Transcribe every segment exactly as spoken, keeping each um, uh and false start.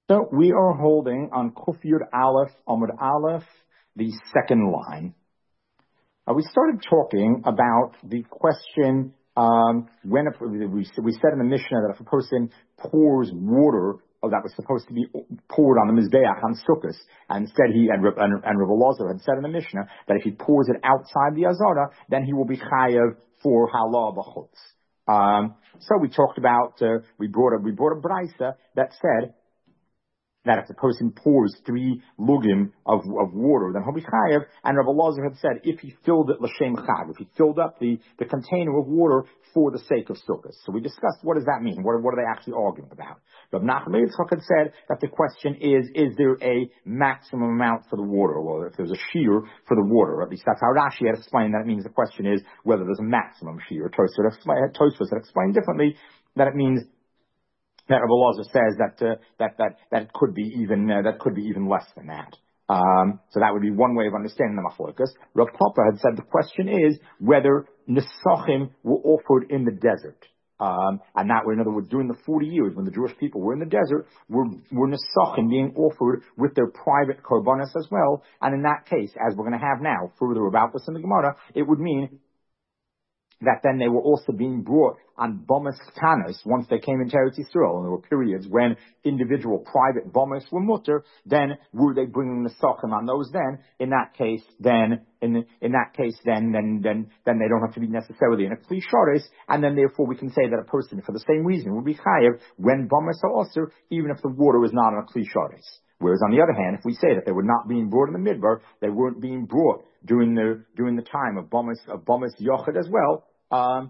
So we are holding on Kuf Yud Aleph, Amud Aleph, the second line. Uh, we started talking about the question um, when a, we, we said in the Mishnah that if a person pours water oh, that was supposed to be poured on the Mizbeach on Sukkot, and instead he and, and, and Rav Elazar had said in the Mishnah that if he pours it outside the Azara, then he will be chayav for halah b'chutz. Um, so we talked about uh, we brought a we brought a brisa that said that if the person pours three lugim of, of water, then he'll be chayav. And Rav Elazar had said if he filled it l'shem chag, if he filled up the, the container of water for the sake of sukkah. So we discussed what does that mean? What, what are they actually arguing about? Rav Nachman Yitzchak had said that the question is, is there a maximum amount for the water, or if there's a shear for the water? At least that's how Rashi had explained that. It means the question is whether there's a maximum shear. Tosfos had explained differently that it means that Rav Elazar says that uh, that that that it could be even uh, that could be even less than that. Um, so that would be one way of understanding the machlokas. Rav Papa had said the question is whether nesachim were offered in the desert, um, and that were, in other words, during the forty years when the Jewish people were in the desert, were were nesachim being offered with their private korbanos as well. And in that case, as we're going to have now further about this in the Gemara, it would mean that then they were also being brought on bomas tanos once they came into Eretz Yisrael, and there were periods when individual private bomas were mutter. Then were they bringing the sochem on those? Then in that case, then in in that case, then then then then they don't have to be necessarily in a kli sharis, and then therefore we can say that a person for the same reason would be chayev when bomas are also, even if the water is not on a kli sharis. Whereas on the other hand, if we say that they were not being brought in the midbar, they weren't being brought during the during the time of bomas of bomas yochid as well. Um,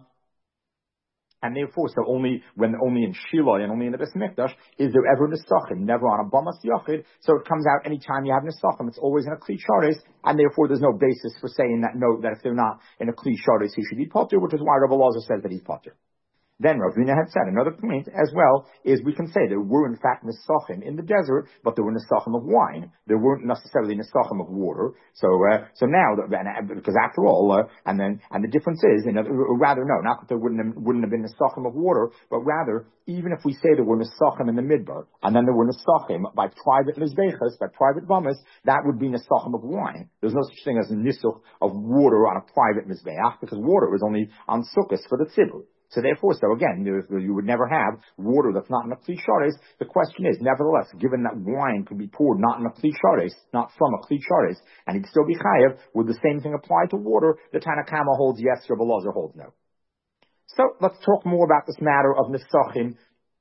and therefore, so only when only in Shiloh and only in the Beis Mikdash is there ever nesachim, never on a bamas yachid. So it comes out any time you have nesachim, it's always in a kli sharis, and therefore there's no basis for saying that no, that if they're not in a kli sharis, he should be potter, which is why Rav Elazar says that he's potter. Then Ravina had said another point as well is we can say there were in fact nesachim in the desert, but there were nesachim of wine. There weren't necessarily nesachim of water. So uh, so now that, because after all, uh, and then and the difference is, in, or rather no, not that there wouldn't have, wouldn't have been nesachim of water, but rather even if we say there were nesachim in the midbar, and then there were nesachim by private mizbechas, by private bamas, that would be nesachim of wine. There's no such thing as a nisuch of water on a private mizbeach, because water is only on sukkahs for the tzibur. So therefore, so again, you would never have water that's not in a kli sharis. The question is, nevertheless, given that wine could be poured not in a kli sharis, not from a kli sharis, and he'd still be chayev, would the same thing apply to water? The Tanna Kama holds yes, Rav Elazar holds no. So let's talk more about this matter of nesachim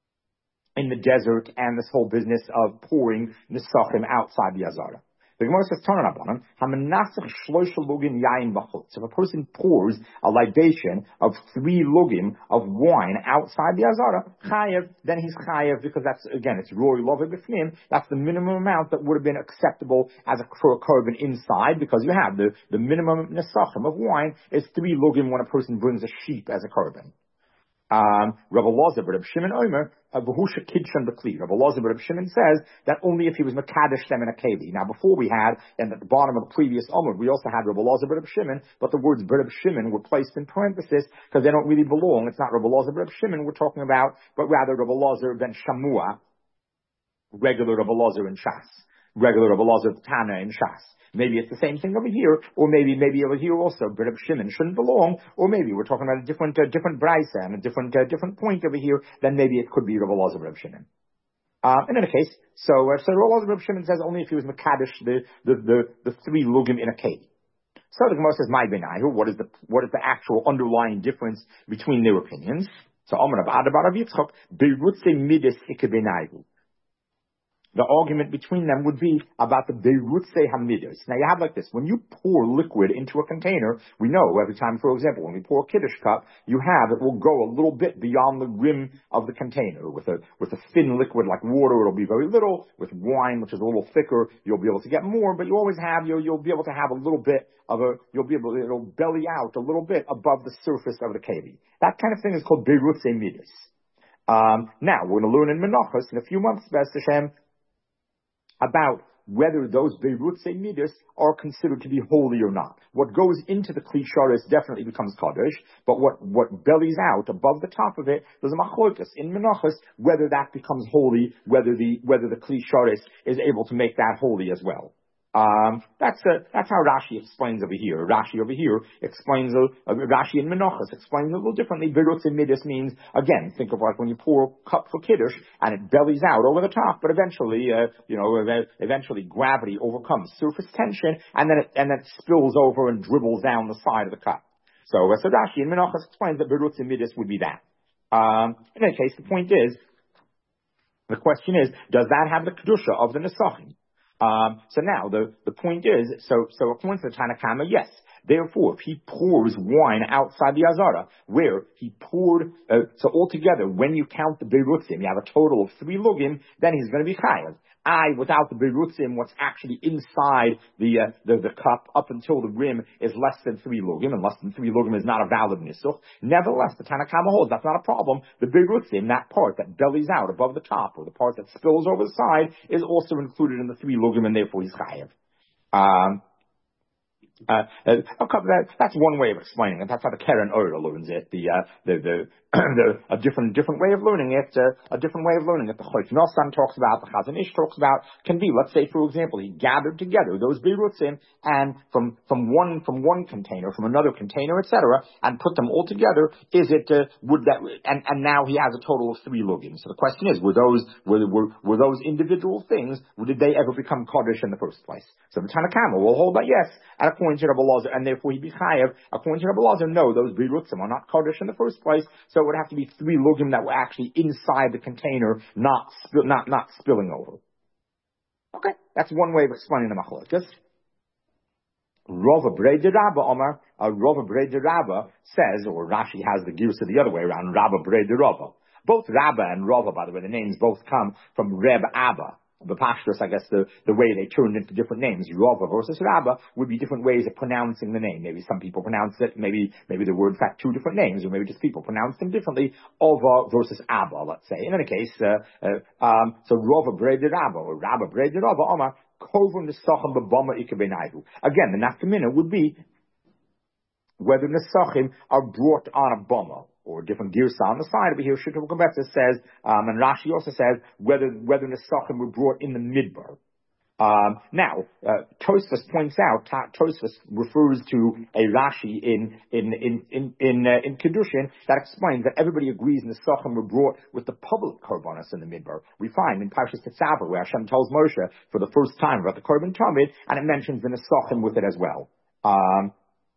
in the desert and this whole business of pouring nesachim outside the Azara. The Gemara says, Tananabanan, Hamanasach shloisha lugim yain b'chutz. If a person pours a libation of three lugim of wine outside the Azara, chayev, then he's chayev because that's, again, it's roy love b'fnim. That's the minimum amount that would have been acceptable as a, for a korban inside, because you have the, the minimum nesachim of wine is three lugim when a person brings a sheep as a korban. Um, Rav Elazar, Rav Shimon Omer, V'husha Kidshan B'kli. Rav Elazar, Rav Shimon says that only if he was Mekadesh them in a keli. Now, before we had, and at the bottom of the previous Omer, we also had Rav Elazar, Rav Shimon, but the words Rav Shimon were placed in parenthesis because they don't really belong. It's not Rav Elazar, Rav Shimon we're talking about, but rather Rav Elazar ben Shamua, regular Rav Elazar in Shas, regular Rav Elazar Tana in Shas. Maybe it's the same thing over here, or maybe maybe over here also, Reb Shimon shouldn't belong, or maybe we're talking about a different uh, different brisa and a different uh, different point over here. Then maybe it could be Rav Elazar Reb Shimon. Uh, in any case, so uh, so Rav Elazar Reb Shimon says only if he was mekadesh the the the, the three lugim in a keli. So the Gemara says, "My benayu." What is the what is the actual underlying difference between their opinions? So Amar Rav Adabar Rav Yitzchak beirutze midas ikebenayu. The argument between them would be about the beirutze hamidos. Now you have like this: when you pour liquid into a container, we know every time, for example, when we pour a kiddush cup, you have it will go a little bit beyond the rim of the container. With a with a thin liquid like water, it'll be very little. With wine, which is a little thicker, you'll be able to get more. But you always have you'll you'll be able to have a little bit of a you'll be able to, it'll belly out a little bit above the surface of the keli. That kind of thing is called beirutze midos. Um, now we're going to learn in Menachos in a few months, B'ez Hashem, about whether those Beirutze Midas are considered to be holy or not. What goes into the Kli Sharis definitely becomes Kaddish, but what, what bellies out above the top of it, there's a Machlokas in Menachos, whether that becomes holy, whether the, whether the Kli Sharis is able to make that holy as well. Um, that's uh, that's how Rashi explains over here. Rashi over here explains, uh, uh, Rashi in Menachos explains a little differently. Beirutze Midas means, again, think of like when you pour a cup for Kiddush and it bellies out over the top, but eventually, uh, you know, eventually gravity overcomes surface tension and then it, and then it spills over and dribbles down the side of the cup. So, uh, so Rashi in Menachos explains that Beirutze Midas would be that. Um, in any case, the point is, the question is, does that have the Kedusha of the Nesachim? Um, so now the, the point is, so, so according to the Tanna Kama, yes. Therefore, if he pours wine outside the Azara, where he poured, uh, so altogether, when you count the Beirutzim, you have a total of three lugim, then he's going to be chayav. I, without the Beirutzim, what's actually inside the, uh, the, the cup up until the rim is less than three lugim, and less than three lugim is not a valid nisuch. Nevertheless, the Tanna Kama holds that's not a problem. The Beirutzim, that part that bellies out above the top, or the part that spills over the side, is also included in the three lugim, and therefore he's chayav. Um, Uh, uh, that, that's one way of explaining it. That's how the Keren Ora learns it. The, uh, the, the, the, a different, different way of learning it, uh, a different way of learning it. The Chayt Nosan talks about, the Chazon Ish talks about, can be, let's say, for example, he gathered together those Beirutzim and from, from one, from one container, from another container, et cetera, and put them all together. Is it, uh, would that, and, and now he has a total of three lugim. So the question is, were those, were, were, were those individual things, did they ever become Kaddish in the first place? So the Tanna Kama will hold that yes, at a point to Rabbi Lazar, and therefore he'd be chayav. According to Rabbi Lazar, no, those Beirutzim are not Kaddish in the first place, so it would have to be three lugim that were actually inside the container, not spill, not not spilling over. Okay, that's one way of explaining the Machlokes. Rava Brei Rabba Omar, uh, Rava Brei Rabba says, or Rashi has the gears the other way around, Rabba Brei Rabba. Both Rabba and Rava, by the way, the names both come from Reb Abba. The Pashtus, I guess the, the way they turned into different names, Rava versus Rabba, would be different ways of pronouncing the name. Maybe some people pronounce it, maybe, maybe the word, in fact, two different names, or maybe just people pronounce them differently. Ova versus Abba, let's say. In any case, uh, uh, um, so Rava Breda Rabba, or Rabba Breda Rabba, Omar, Kovum Nesachim B'Bama Ikabenaihu. Again, the nafkamina would be whether Nesachim are brought on a Bama, or different girsa on the side over here. Shittul Gabetza says, um, and Rashi also says whether whether Nesachim were brought in the midbar. Um, now, uh, Tosfos points out, Tosfos refers to a Rashi in in in in in, uh, in Kedushin that explains that everybody agrees Nesachim were brought with the public korbanos in the midbar. We find in Parshas Tetzaveh where Hashem tells Moshe for the first time about the korban tamid, and it mentions the Nesachim with it as well. Um,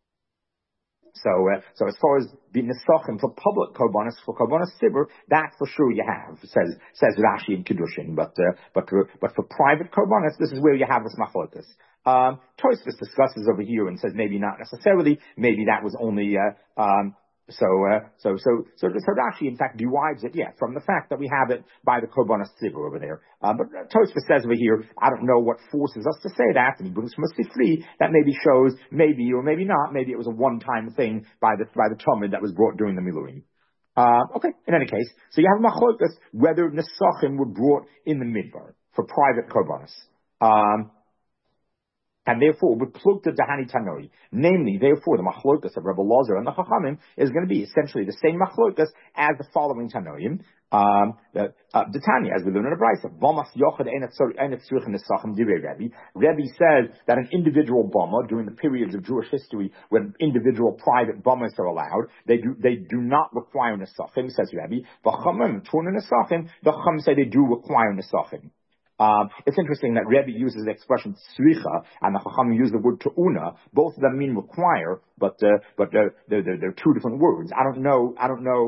So, uh, so as far as the nesachim for public korbanos, for korbanos sibur, that for sure you have, says says Rashi in Kedushin. But uh, but for, but for private korbanos, this is where you have this machlokas. Um, Tosfos discusses over here and says maybe not necessarily, maybe that was only uh, um, so uh, so so so so Rashi in fact derives it, yeah, from the fact that we have it by the korbanos sibur over there. Uh, but uh, Tosfos says over here, I don't know what forces us to say that, and he brings from a sifri that maybe shows maybe or maybe not, maybe it was a one-time thing by the by the Talmud that was brought during the Miluim. Uh, okay, in any case, so you have machlokas whether nesachim were brought in the midbar for private korbanos. Um, And therefore, with plukta dahani tanoi, namely, therefore, the machlokas of Rebbe Lazar and the Chachamim is going to be essentially the same machlokas as the following tanoim. Um, the, uh, the Tanya, as we learn in the Brisa, Bomas Yochad Enet Tzurich Nesachim Direi Rebbe. Rebbe says that an individual bama during the periods of Jewish history when individual private bamas are allowed, they do they do not require nesachim, says Rebbe. The Chachamim turn nesachim. The Chachamim say they do require nesachim. Um, it's interesting that Rebbe uses the expression tzricha and the Chacham use the word tu'una. Both of them mean require, but uh, but they're, they're, they're two different words. I don't know. I don't know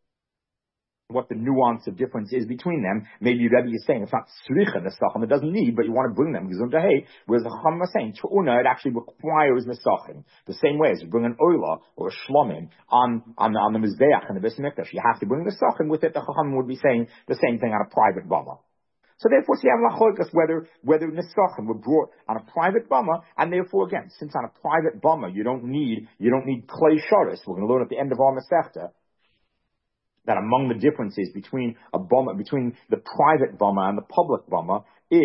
what the nuance of difference is between them. Maybe Rebbe is saying it's not tzricha nesachim, it doesn't need, but you want to bring them gesundheit. Whereas the Chacham is saying tu'una, it actually requires nesachim. The same way as you bring an oila or a shlomim on on the, on the mizbeach in the Beis Mikdash, you have to bring nesachim with it. The Chacham would be saying the same thing on a private bama. So therefore, so you have machlokas whether whether nesachim were brought on a private bama, and therefore again, since on a private bama you don't need you don't need klei sharis. We're going to learn at the end of our masechta that among the differences between a bama between the private bama and the public bama is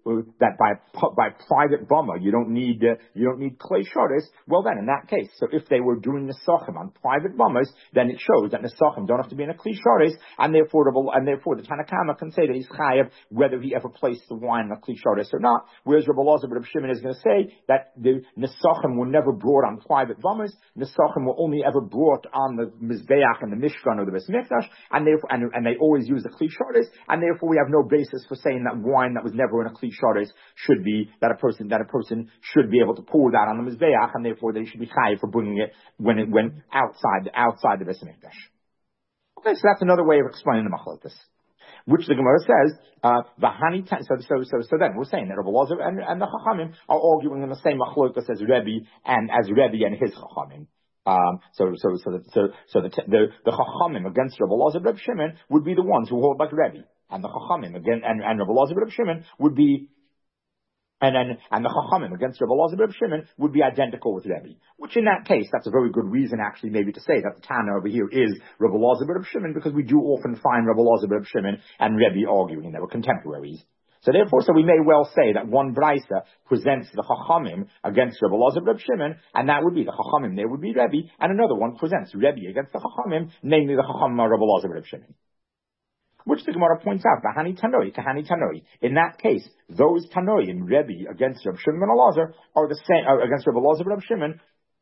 that by by private bama you don't need uh, you don't need klei sharis. Well, then in that case, so if they were doing nesachim on private bamas, then it shows that nesachim don't have to be in a klei sharis, and therefore the, and therefore the Tanna Kama can say that he's chayav whether he ever placed the wine in a klei sharis or not. Whereas Rabbi Elazar ben Rabbi Shimon is going to say that the nesachim were never brought on private bamas. Nesachim were only ever brought on the mizbeach and the mishkan or the Beis Mikdash, and therefore and, and they always use the klei sharis, and therefore we have no basis for saying that wine that was never in a klei sharis should be that a person that a person should be able to pour that on the mizbeach, and therefore they should be chayav for bringing it when it went outside outside the Beis Mikdash. Okay, so that's another way of explaining the machlokas, which the Gemara says, uh, Vahani. So, so, so, so then we're saying that Rabbi Elazar and, and the Chachamim are arguing in the same machlokas as Rebbe and as Rebbe and his Chachamim. Um, so, so, so, the, so, so the the the Chachamim against Rabbi Elazar ben Shimon would be the ones who hold like Rebbe, and the Chachamim again and and Rabbi Elazar ben Shimon would be. And then, and the Chachamim against Rabbi Elazar ben Shimon would be identical with Rebbe. Which in that case, that's a very good reason actually maybe to say that the Tana over here is Rabbi Elazar ben Shimon, because we do often find Rabbi Elazar ben Shimon and Rebbe arguing. They were contemporaries. So therefore, so we may well say that one Braisa presents the Chachamim against Rabbi Elazar ben Shimon, and that would be the Chachamim, there would be Rebbe, and another one presents Rebbe against the Chachamim, namely the Chachamim of Rabbi Elazar ben Shimon. Which the Gemara points out, Bahani Tanoi, Kahani Tanoi. In that case, those Tanoim, Rebbe against Rabbi Shimon ben Elazar, are the same, uh, against Rabbi Elazar ben Shimon,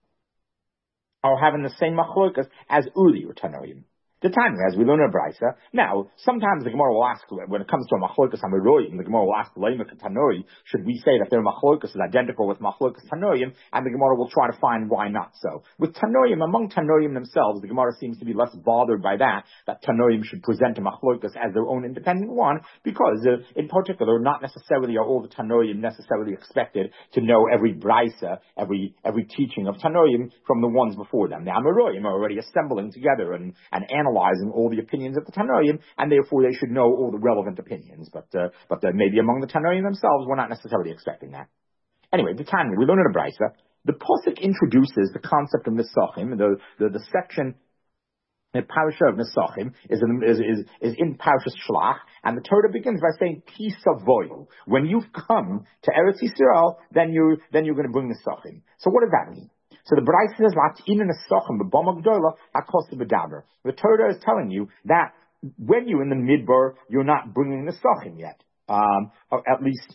are having the same machlokas as Uli or Tanoim. The time, as we learn in Braisa. Now, sometimes the Gemara will ask, when it comes to a machlokas Amiroyim, the Gemara will ask, Leimak Tanoi, should we say that their machlokas is identical with machlokas Tanoim? And the Gemara will try to find why not so. With Tanoim, among Tanoim themselves, the Gemara seems to be less bothered by that, that Tanoim should present a machlokas as their own independent one, because uh, in particular, not necessarily are all the Tanoim necessarily expected to know every Braisa, every every teaching of Tanoim from the ones before them. The Amiroyim are already assembling together and, and analyzing all the opinions of the Tanoim, and therefore they should know all the relevant opinions. But uh, but uh, maybe among the Tanoim themselves, we're not necessarily expecting that. Anyway, the Tanya, we learn in the Braisa, the Pasuk introduces the concept of Nesachim, the, the, the section, the parasha of Nesachim is in, is, is, is in Parashas Shlach, and the Torah begins by saying, Kisavoyu. When you've come to Eretz Yisrael, then you're, then you're going to bring Nesachim. So what does that mean? So the Braisa says, "Lat'in nesachim b'bama gdola hakos b'daber." The Torah is telling you that when you're in the midbar, you're not bringing nesachim yet, um, or at least,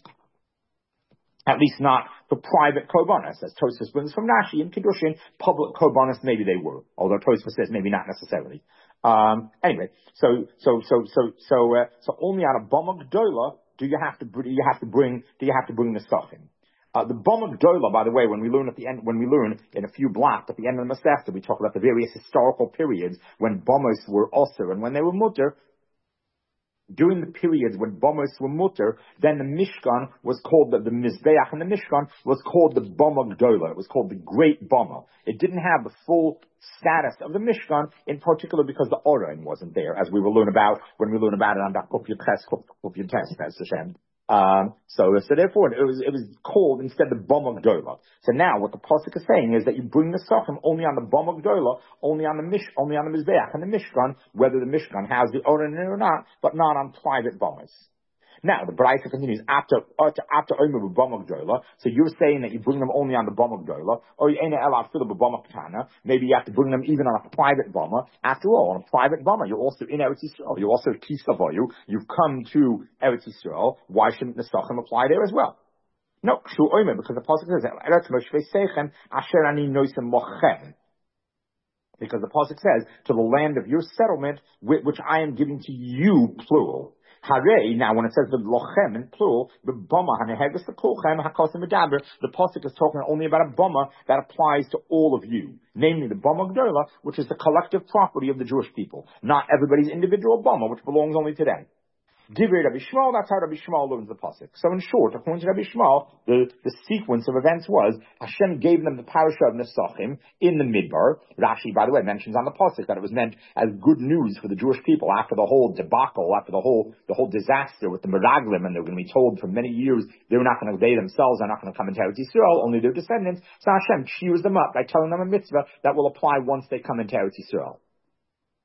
at least not for private korbanos. As Tosfos brings from Rashi and Kiddushin, public korbanos maybe they were, although Tosfos says maybe not necessarily. Um, anyway, so so so so so uh, so only on a bama gdola do you have to do you have to bring do you have to bring nesachim. Uh, the Bama Gdola, by the way, when we learn at the end, when we learn in a few blocks at the end of the Masechta, we talk about the various historical periods when Bamos were also and when they were mutter. During the periods when Bamos were mutter, then the Mishkan was called the, the Mizbeach, and the Mishkan was called the Bama Gdola. It was called the Great Bama. It didn't have the full status of the Mishkan, in particular because the Orain wasn't there, as we will learn about when we learn about it on Daf Kuf Yutes, Bez Hashem. Um, so, so therefore, it was, it was called instead the Bama Gdola. So now, what the pasuk is saying is that you bring the Sachim only on the Bama Gdola, only on the Mish, only on the Mizbeach and the Mishkan, whether the Mishkan has the Oren in it or not, but not on private Bamas. Now, the Braisa continues, after, after, after Omer b'Bama Gdola, so you're saying that you bring them only on the Bama Gdola, or you ain't ela after the Bama Ketana, maybe you have to bring them even on a private Bama. After all, on a private Bama, you're also in Eretz Yisrael, you're also Kisavoyu, you've come to Eretz Yisrael, why shouldn't the Sachim apply there as well? No, Shu Omer, because the Pasuk says, Eretz Moshe Seichem, Asher Ani Noisem Mochem. Because the Pasuk says, to the land of your settlement, which I am giving to you, plural. Hare, now when it says the lochem in plural, the bama, hanehegas the kulchem, hakosim medaber, the pasuk is talking only about a bama that applies to all of you. Namely the bama gdola, which is the collective property of the Jewish people. Not everybody's individual bama, which belongs only to them. Divrei Rabbi Shmuel, that's how Rabbi Shmuel learns the pasuk. So in short, according to Rabbi Shmuel, the, the sequence of events was Hashem gave them the parasha of Nesachim in the Midbar. Rashi, by the way, mentions on the pasuk that it was meant as good news for the Jewish people after the whole debacle, after the whole the whole disaster with the Meraglim, and they're going to be told for many years they're not going to, they themselves are not going to come into Eretz Yisrael, only their descendants. So Hashem cheers them up by telling them a mitzvah that will apply once they come into Eretz Yisrael.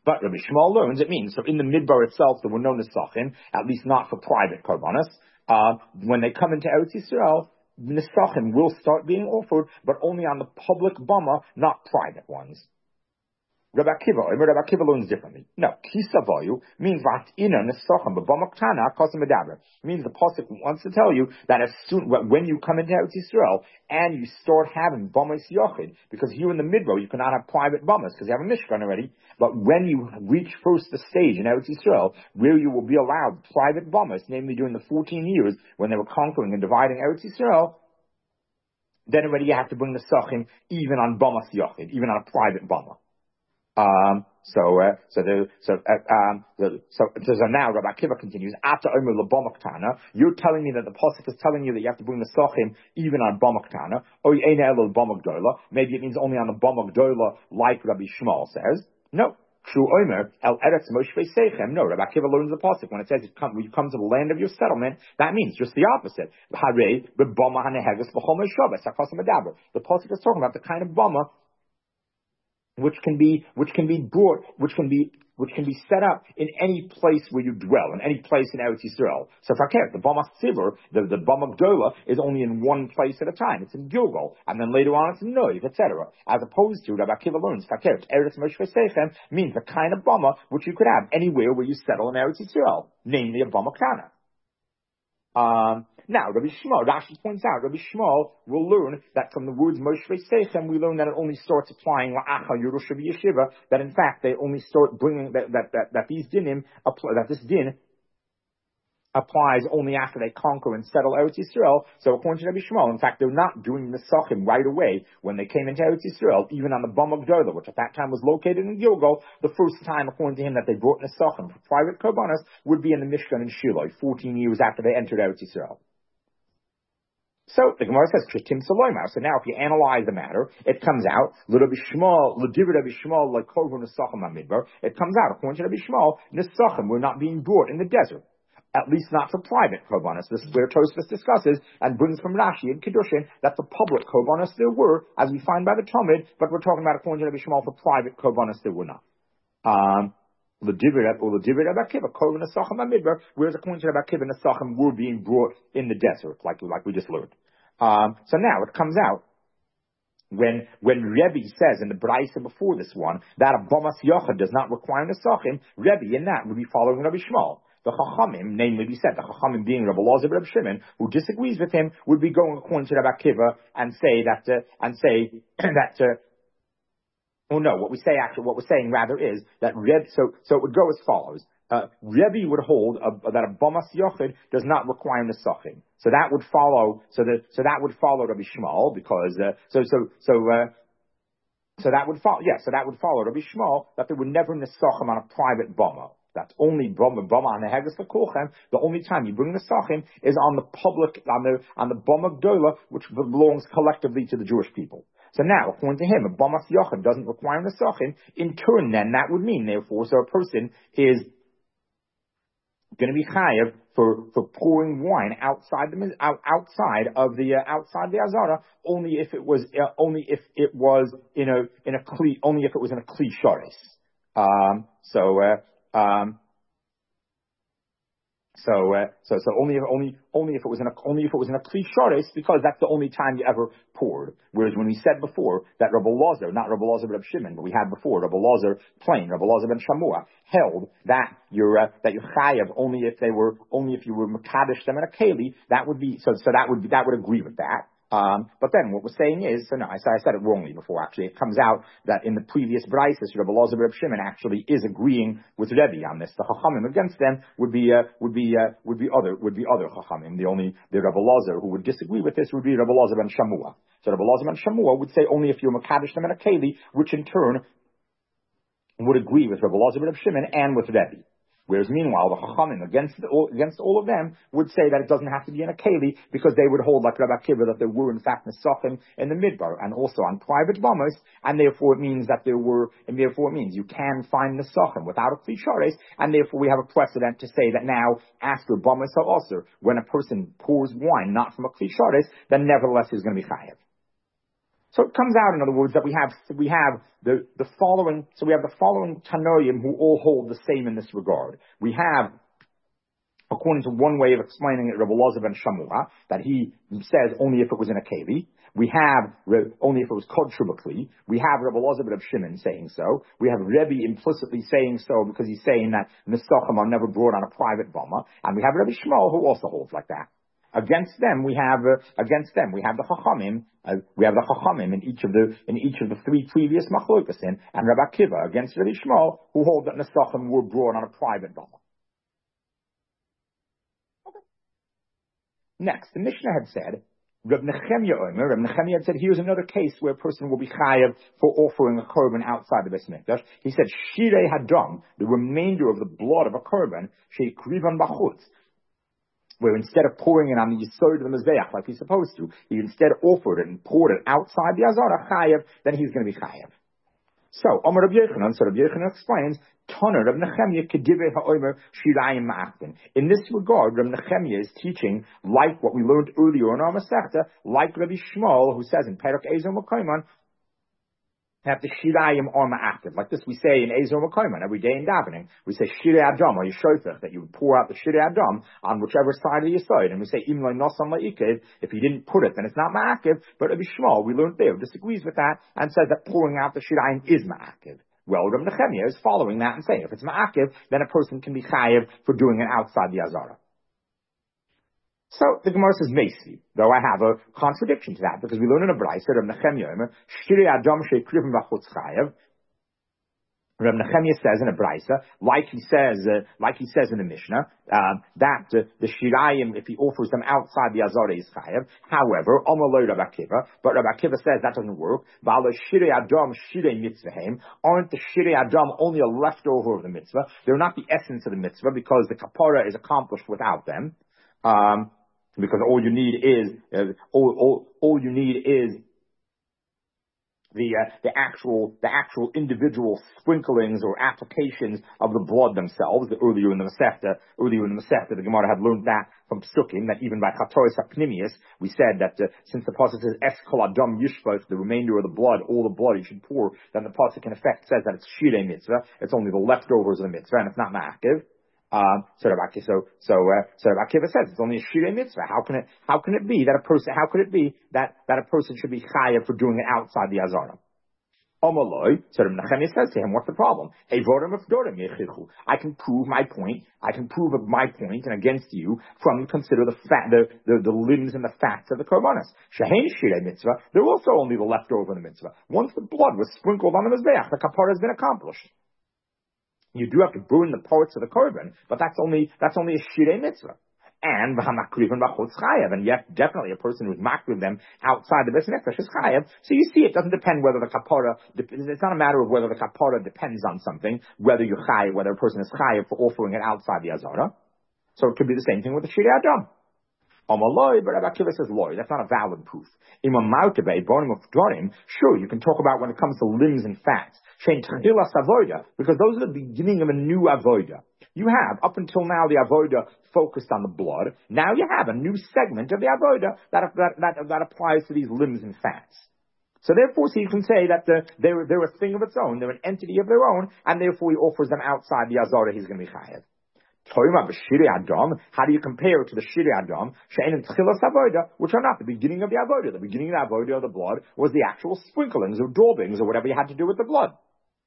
But Rabbi Shmuel learns it means, so in the midbar itself, there were no nesachim, at least not for private korbanos. Uh, when they come into Eretz Yisrael, nesachim will start being offered, but only on the public bama, not private ones. Rabbi Akiva, Rabbi Akiva learns differently. No, kisavayu means ina nesachim b'bama ktana kasim medaber. Means the pasuk wants to tell you that as soon when you come into Eretz Yisrael and you start having bamas yochid, because here in the midrow you cannot have private bamas because you have a mishkan already. But when you reach first the stage in Eretz Yisrael where you will be allowed private bamas, namely during the fourteen years when they were conquering and dividing Eretz Yisrael, then already you have to bring the sachim even on bamas yochid, even on a private bama. Um, so, uh, so the, so, uh, um, the, so, so now Rabbi Akiva continues, after Omer LeBamaktana, you're telling me that the pasuk is telling you that you have to bring the sachim even on Bamaktana, or Bamagdola, maybe it means only on the Bamagdola, like Rabbi Shmuel says. No. True Omer, El Eretz Moshe Seichem. No, Rabbi Akiva learns the pasuk when it says you come, when you come to the land of your settlement, that means just the opposite. Hare, B'bama haneheges b'chol Shabbos, HaKasim Adaber. The pasuk is talking about the kind of bama which can be, which can be brought, which can be, which can be set up in any place where you dwell, in any place in Eretz Yisrael. So Fakir, the Bama Tzibur, the, the Bama Gdola, is only in one place at a time. It's in Gilgal, and then later on it's in Noiv, et cetera. As opposed to, Rabbi Akiva learns, Fakir, Eretz Moshe Seichem means the kind of Bama which you could have anywhere where you settle in Eretz Yisrael, namely a Bama Kana. Um, now, Rabbi Shmuel, Rashi points out, Rabbi Shmuel will learn that from the words Moshe Seichem, we learn that it only starts applying La'acha Yerusha Yeshiva, that in fact they only start bringing, that, that, that, that these dinim, that this din applies only after they conquer and settle Eretz Yisrael. So according to Rabbi Shmuel, in fact, they're not doing the Sachim right away when they came into Eretz Yisrael, even on the Bama Gdola, which at that time was located in Gilgal. The first time, according to him, that they brought in the Sachim for private Korbanos would be in the Mishkan in Shiloh, fourteen years after they entered Eretz Yisrael. So the Gemara says, Tritim Saloimar. So now if you analyze the matter, it comes out, Rabbi Shmuel, Rabbi Shmuel, like Korban Nesachim HaMidbar, it comes out, according to Rabbi Shmuel, Nesachim were not being brought in the desert. At least not for private korbanos. This is where Tosfos discusses and brings from Rashi and Kedushin that the public korbanos there were, as we find by the Talmud, but we're talking about according to Rabbi Shmuel for private korbanos there were not. Um, or the Divrei Rabbi Akiva, Korban Nesachim HaMidbar, whereas according to Rabbi Akiva, Nesachim were being brought in the desert, like like we just learned. Um, so now it comes out. When, when Rebbe says in the Braisa before this one, that a Bamas Yochad does not require Nesachim, Rebbe in that would be following Rabbi Shmuel. The Chachamim, namely we said, the Chachamim being Rabbi Elazar Rabbi Shimon, who disagrees with him, would be going according to Rabbi Akiva and say that, uh, and say that, uh, oh no, what we say actually, what we're saying rather is that Rebbe, so, so it would go as follows. Uh, Rebbe would hold a, that a Bamas Yochid does not require Nesachim. So that would follow, so that, so that would follow Rabbi Shmuel, because, uh, so, so, so, uh, so that would follow, yeah, so that would follow Rabbi Shmuel, that there would never Nesachim on a private Bama. That's only Bama Bama on the Haggis L'Kolchem. The only time you bring the Sachim is on the public, on the, on the Bama Gdola, which belongs collectively to the Jewish people. So now, according to him, a Bamas Yochid doesn't require the Sachim. In turn, then, that would mean, therefore, so a person is going to be chayav for, for pouring wine outside the, out, outside of the, uh, outside the Azara, only if it was, uh, only if it was in a, in a kli, only if it was in a kli sharis. Um, so, uh, Um, so, uh, so, so only, if, only, only if it was in a, only if it was in a kli sharis, because that's the only time you ever poured. Whereas when we said before that Rabbi Elazar, not Rabbi Elazar ben Shimon, but we had before Rabbi Elazar plain, Rabbi Elazar ben Shamua, held that you're, uh, that you're chayav only if they were, only if you were mekadesh them in a keli, that would be, so, so that would be, that would agree with that. Um, but then what we're saying is, so no, I, I said it wrongly before actually. It comes out that in the previous Braises, Rabbi Elazar Reb Shimon actually is agreeing with Rebbe on this. The Chachamim against them would be, uh, would be, uh, would be other, would be other Chachamim. The only, the Rabbi Elazar who would disagree with this would be Rabbi Elazar ben Shamua. So Rabbi Elazar ben Shamua would say only if you're Mekadesh them in a Keli, which in turn would agree with Rabbi Elazar Reb Shimon and with Rebbe. Whereas meanwhile, the Chachamim, against, the, against all of them, would say that it doesn't have to be in a Keli, because they would hold, like Rabbi Akiva, that there were in fact Nesachim in the Midbar, and also on private Bamos, and therefore it means that there were, and therefore it means you can find Nesachim without a Kli Shares, and therefore we have a precedent to say that now, after Bamos HaOser, when a person pours wine not from a Kli Shares, then nevertheless he's going to be Chayav. So it comes out, in other words, that we have we have the the following. So we have the following Tanoim who all hold the same in this regard. We have, according to one way of explaining it, Rabbi Elazar ben Shamua, that he says only if it was in a keli. We have only if it was kod shubakli. We have Rabbi Elazar ben Shimon saying so. We have Rebbe implicitly saying so because he's saying that Nesachim are never brought on a private bama. And we have Rabbi Shmuel who also holds like that. Against them, we have uh, against them we have the Chachamim. Uh, we have the Chachamim in each of the in each of the three previous machlokas in, and Rabbi Akiva against Rabbi Shmuel who hold that Nesachim were brought on a private bama. Okay. Next, the Mishnah had said, Reb Nechemia Omer, Reb Nechemia had said, here's another case where a person will be chayav for offering a korban outside the Beis Mikdash. He said, Shirei Hadam, the remainder of the blood of a korban, sheikrivan bachutz, where instead of pouring it on the yisod of the mizbeach like he's supposed to, he instead offered it and poured it outside the azara chayav, then he's going to be chayav. So, Omer Rabbi Yochanan, so Rabbi Yochanan explains, Toner Reb Nechemia kedivei ha'omer shirayim ma'achtin. In this regard, Reb Nechemia is teaching like what we learned earlier in our Masechta, like Rabbi Shmuel, who says in Perek Ezer Mekayman, that the shirayim are ma'achtin. Like this we say in Ezer Mekayman every day in davening. We say shirei adam or yishofech, that you would pour out the shirei adam on whichever side of the yisod. And we say im lo nosan la'ikev, if you didn't put it, then it's not ma'akiv. But Rabbi Shmuel, we learned there, disagrees with that and says that pouring out the shirayim is ma'akiv. Well, Reb Nechemia is following that and saying if it's ma'akiv, then a person can be chayiv for doing it outside the azara. So the Gemara says Meisi, though I have a contradiction to that because we learn in a brayso Reb Nechemia shirei adam sheikriven b'chutz chayiv. Reb Nechemia says in a brayso, like he says, uh, like he says in the Mishnah, uh, that uh, the shirayim, if he offers them outside the azara, is chayav. However, Omer lo Rabbi Akiva, but Rabbi Akiva says that doesn't work. V'alo shirei adam shirei mitzvahem, aren't the shirei adam only a leftover of the mitzvah? They're not the essence of the mitzvah because the kapara is accomplished without them. Um, because all you need is uh, all, all all you need is the uh, the actual the actual individual sprinklings or applications of the blood themselves. The, earlier in the Masechta, earlier in the Masechta, the Gemara had learned that from Psukim, that even by Chatoris HaPnimius, we said that uh, since the pasuk says Es Kol Adam Yishvot, the remainder of the blood, all the blood you should pour, then the pasuk in effect says that it's Shirei Mitzvah. It's only the leftovers of the mitzvah, and it's not Ma'akiv. Um, so Rabbi so so uh, so Rabbi Akiva says it's only a shirei mitzvah. How can it how can it be that a person how could it be that, that a person should be chayav for doing it outside the azara? Omaloi, so Rabbi Nechemia says to him, what's the problem? I can prove my point. I can prove my point and against you from consider the fat the, the, the limbs and the fats of the korbanos. Shehein shirei mitzvah. They're also only the leftover of the mitzvah. Once the blood was sprinkled on the mizbeach, the kapara has been accomplished. You do have to burn the parts of the korban, but that's only that's only a shirei mitzvah. And and yet definitely a person who's makriv them outside the Beis Mikdash is chayav. So you see, it doesn't depend whether the kapara. It's not a matter of whether the kapara depends on something, whether you chayav, whether a person is chayav for offering it outside the azara. So it could be the same thing with the shirei adam. Amaloi, but Rabbi Akiva says, loy, that's not a valid proof. Imam Mautebe, bonim of Dorim, sure, you can talk about when it comes to limbs and fats. Shein Tchilas Avoda, because those are the beginning of a new Avoda. You have, up until now, the Avoda focused on the blood. Now you have a new segment of the Avoda that, that, that, that applies to these limbs and fats. So therefore, so you can say that the, they're, they're a thing of its own, they're an entity of their own, and therefore he offers them outside the Azara, he's going to be chayav. How do you compare it to the Shirei Adam, which are not the beginning of the Avodah? The beginning of the Avodah of the blood was the actual sprinklings or daubings or whatever you had to do with the blood.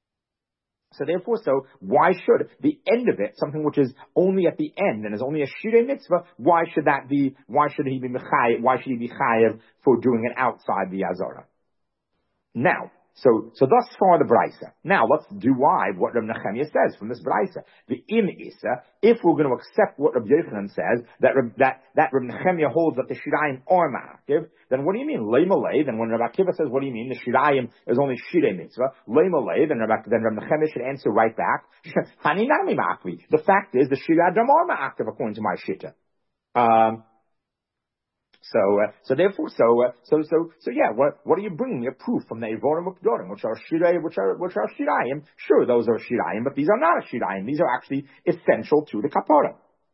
So therefore, so why should the end of it, something which is only at the end and is only a Shirei Mitzvah, why should that be? Why should he be mechayev? Why should he be chayev for doing it outside the Azara? Now. So, so thus far the Braisa. Now let's derive what Rabbi Nechemia says from this Braisa. The im isa, if we're going to accept what Rabbi Yochanan says, that that that Rabbi Nechemia holds that the shirayim are ma'akiv, then what do you mean lei malei? Then when Rabbi Akiva says, what do you mean the shirayim is only shirei mitzvah? Lei malei, then Rabbi then Rabbi Nechemia should answer right back. Hani nami ma'akvi. The fact is the shirayim are ma'akiv according to my shita. Um. So, uh, so therefore, so, uh, so, so, so, yeah. What, what are you bringing me a proof from the Evorim Updorim, which are shirayim, which are, which are shirayim? Sure, those are shirayim, but these are not a shirayim. These are actually essential to the kapara.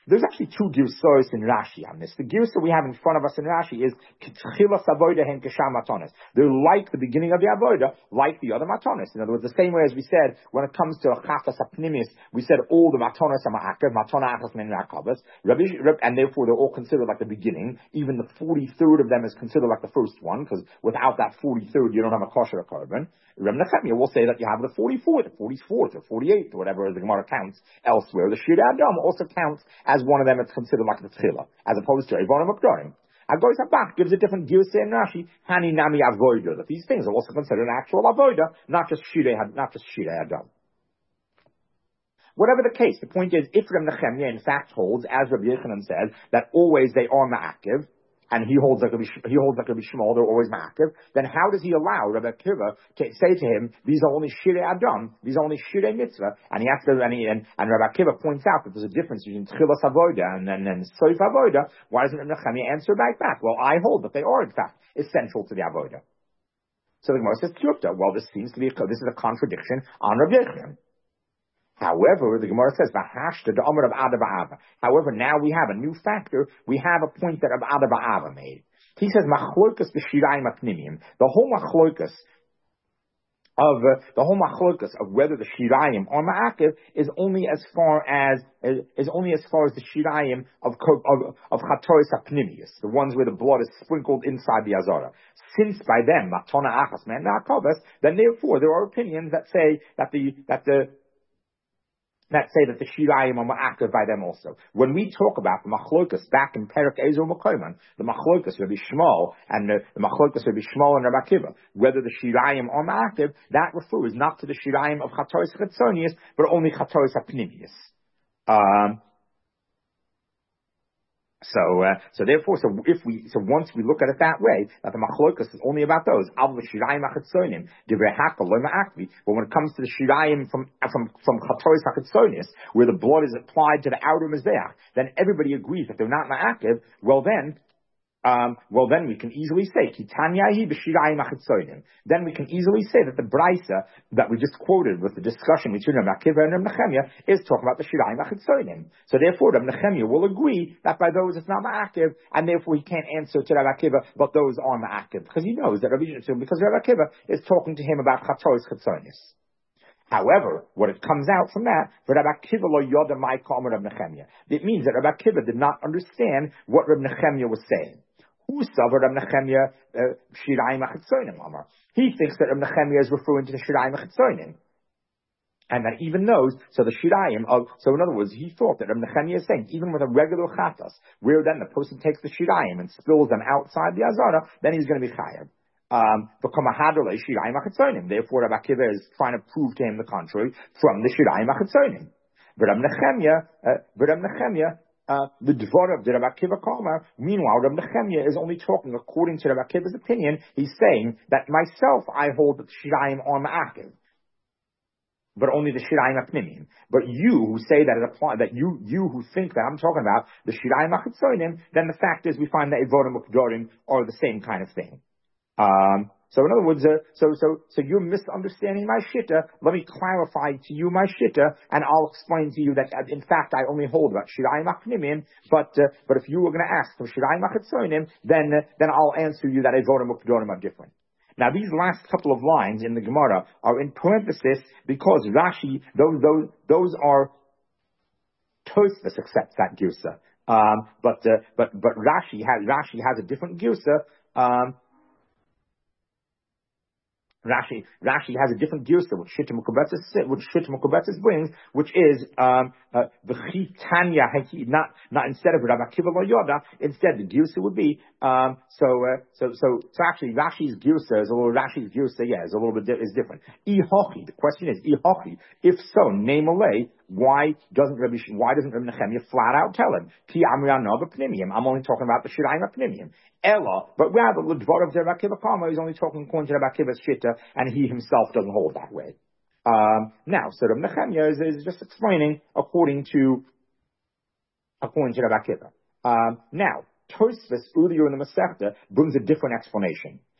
there's actually two girsos in Rashi on this. The girsa we have in front of us in Rashi is Kitchilas Avoda Hen Kesham Matonis. They're like the beginning of the Avoda, like the other Matonis. In other words, the same way as we said, when it comes to Chafas Apnimis, we said all the Matonis are Ma'akev, Matona Achas Men Rakavas, and therefore they're all considered like the beginning. Even the forty-third of them is considered like the first one, because without that forty-third, you don't have a kosher korban. Reb Nechemia will say that you have the forty-fourth, the forty-fourth, or forty-eighth, or whatever the Gemara counts elsewhere. The Shir Adam also counts as one of them. It's considered like the Tchila, as opposed to Evonim Ukdorim. Agoy Sabach gives a different girsa in Rashi, Hani Nami Avoida, that these things are also considered an actual Avoida, not just Shir not just Shir Adam. Whatever the case, the point is, if Reb Nechemia in fact holds, as Rabbi Yochanan says, that always they are Ma'akiv, and he holds like a he holds like a Shmuel, they're always ma'akev, then how does he allow Rabbi Akiva to say to him, these are only shirei adam, these are only shirei mitzvah, and he has to, and, he, and, and Rabbi Akiva points out that there's a difference between tchilas avoda and then and soif avoda. Why doesn't Rabbi Nechemia answer back back? Well, I hold that they are in fact essential to the avoda. So the Gemara says, Kyukta, well, this seems to be, a, this is a contradiction on Rabbi Yochanan. However, the Gemara says, "V'hashta the Amar of Ada Ba'ava." However, now we have a new factor. We have a point that Ada Ba'ava made. He says, "Machlokas b'shirayim aknimim." The whole machlokas of uh, the whole machlokas of whether the shirayim are ma'akev is only as far as is only as far as the shirayim of of of chatoris aknimius, the ones where the blood is sprinkled inside the azara. Since by them matona achas man na'akavas, then therefore there are opinions that say that the that the that say that the shirayim are active by them also. When we talk about the machlokas back in Perek Ezo Makoman, the machlokas Rabbi Shmuel and the, the machlokas Rabbi Shmuel and Rabbi Akiva, whether the shirayim are active, that refers not to the shirayim of chatoris chetzonius, but only chatoris apnimius. Um, So, uh, so therefore, so if we, so once we look at it that way, that the machlokas is only about those, but when it comes to the shirayim from, from, from chatoris hachetzonis, where the blood is applied to the outer mizbeach, then everybody agrees that they're not ma'akiv, well then, Um, well, then we can easily say, then we can easily say that the brisa that we just quoted with the discussion between Rabbi Akiva and Rabbi Nechemia is talking about the shirayim achitzonim. So therefore, Rabbi Nechemia will agree that by those it's not ma'akiv, and therefore he can't answer to Rabbi Akiva, but those are ma'akiv, because he knows that Rabbi because Rabbi Akiva is talking to him about chatoris chitzonis. However, what it comes out from that, for Rabbi Akiva lo yoda mai ka'amar Rabbi Nechemia, it means that Rabbi Akiva did not understand what Rabbi Nechemia was saying. He thinks that Rabbi Nechemia is referring to the shirayim achitzonim, and that even those, so the shirayim of, so in other words, he thought that Rabbi Nechemia is saying, even with a regular chatas, where then the person takes the shirayim and spills them outside the azara, then he's going to be chayav. Um, Therefore, Rabbi Akiva is trying to prove to him the contrary from the shirayim achitzonim. But Rabbi Nechemia, uh, but Rabbi Nechemia, Uh, the dvar of the Rabbi Akiva Kalmar, meanwhile, Rabbi Nechemia is only talking according to Rabbi Akiva's opinion. He's saying that myself, I hold that the shirayim are ma'akiv, but only the shirayim apnimim. But you who say that it applies, that you, you who think that I'm talking about the shirayim achitzonim, then the fact is we find that evorim ukdorim are the same kind of thing. Um, So in other words, uh, so so so you're misunderstanding my shitta. Let me clarify to you my shitta, and I'll explain to you that uh, in fact I only hold about shirayim achnimin. But uh, but if you were going to ask for shirayim achitzonim, then uh, then I'll answer you that evorim ukdorim are different. Now these last couple of lines in the Gemara are in parenthesis because Rashi those those those are Tosfos accepts that girsa, um, but uh, but but Rashi has Rashi has a different girsa. Um, Rashi, Rashi has a different girsa which Shita Mukubetzis, which Shita Mukubetzis brings, which is um uh, v'chitanya uh, not not instead of Rabbi Akiva lo yoda, instead the girsa would be um so uh, so so so actually Rashi's girsa is a little Rashi's girsa yeah is a little bit di- is different. Ihochi, the question is Ihochi, if so, name alay. Why doesn't Rabbi Why doesn't Rabbi Nechemia flat out tell him? Ki amrianov apnimium. I'm only talking about the shirayim apnimium. Ella, but rather the dvar of Rabbi Akiva Kama is only talking according to Rabbi Akiva's shitta, and he himself doesn't hold that way. Um, now, so Rabbi Nechemia is, is just explaining according to according to Rabbi Akiva. Um, now, Tosfos earlier in the Masechta brings a different explanation.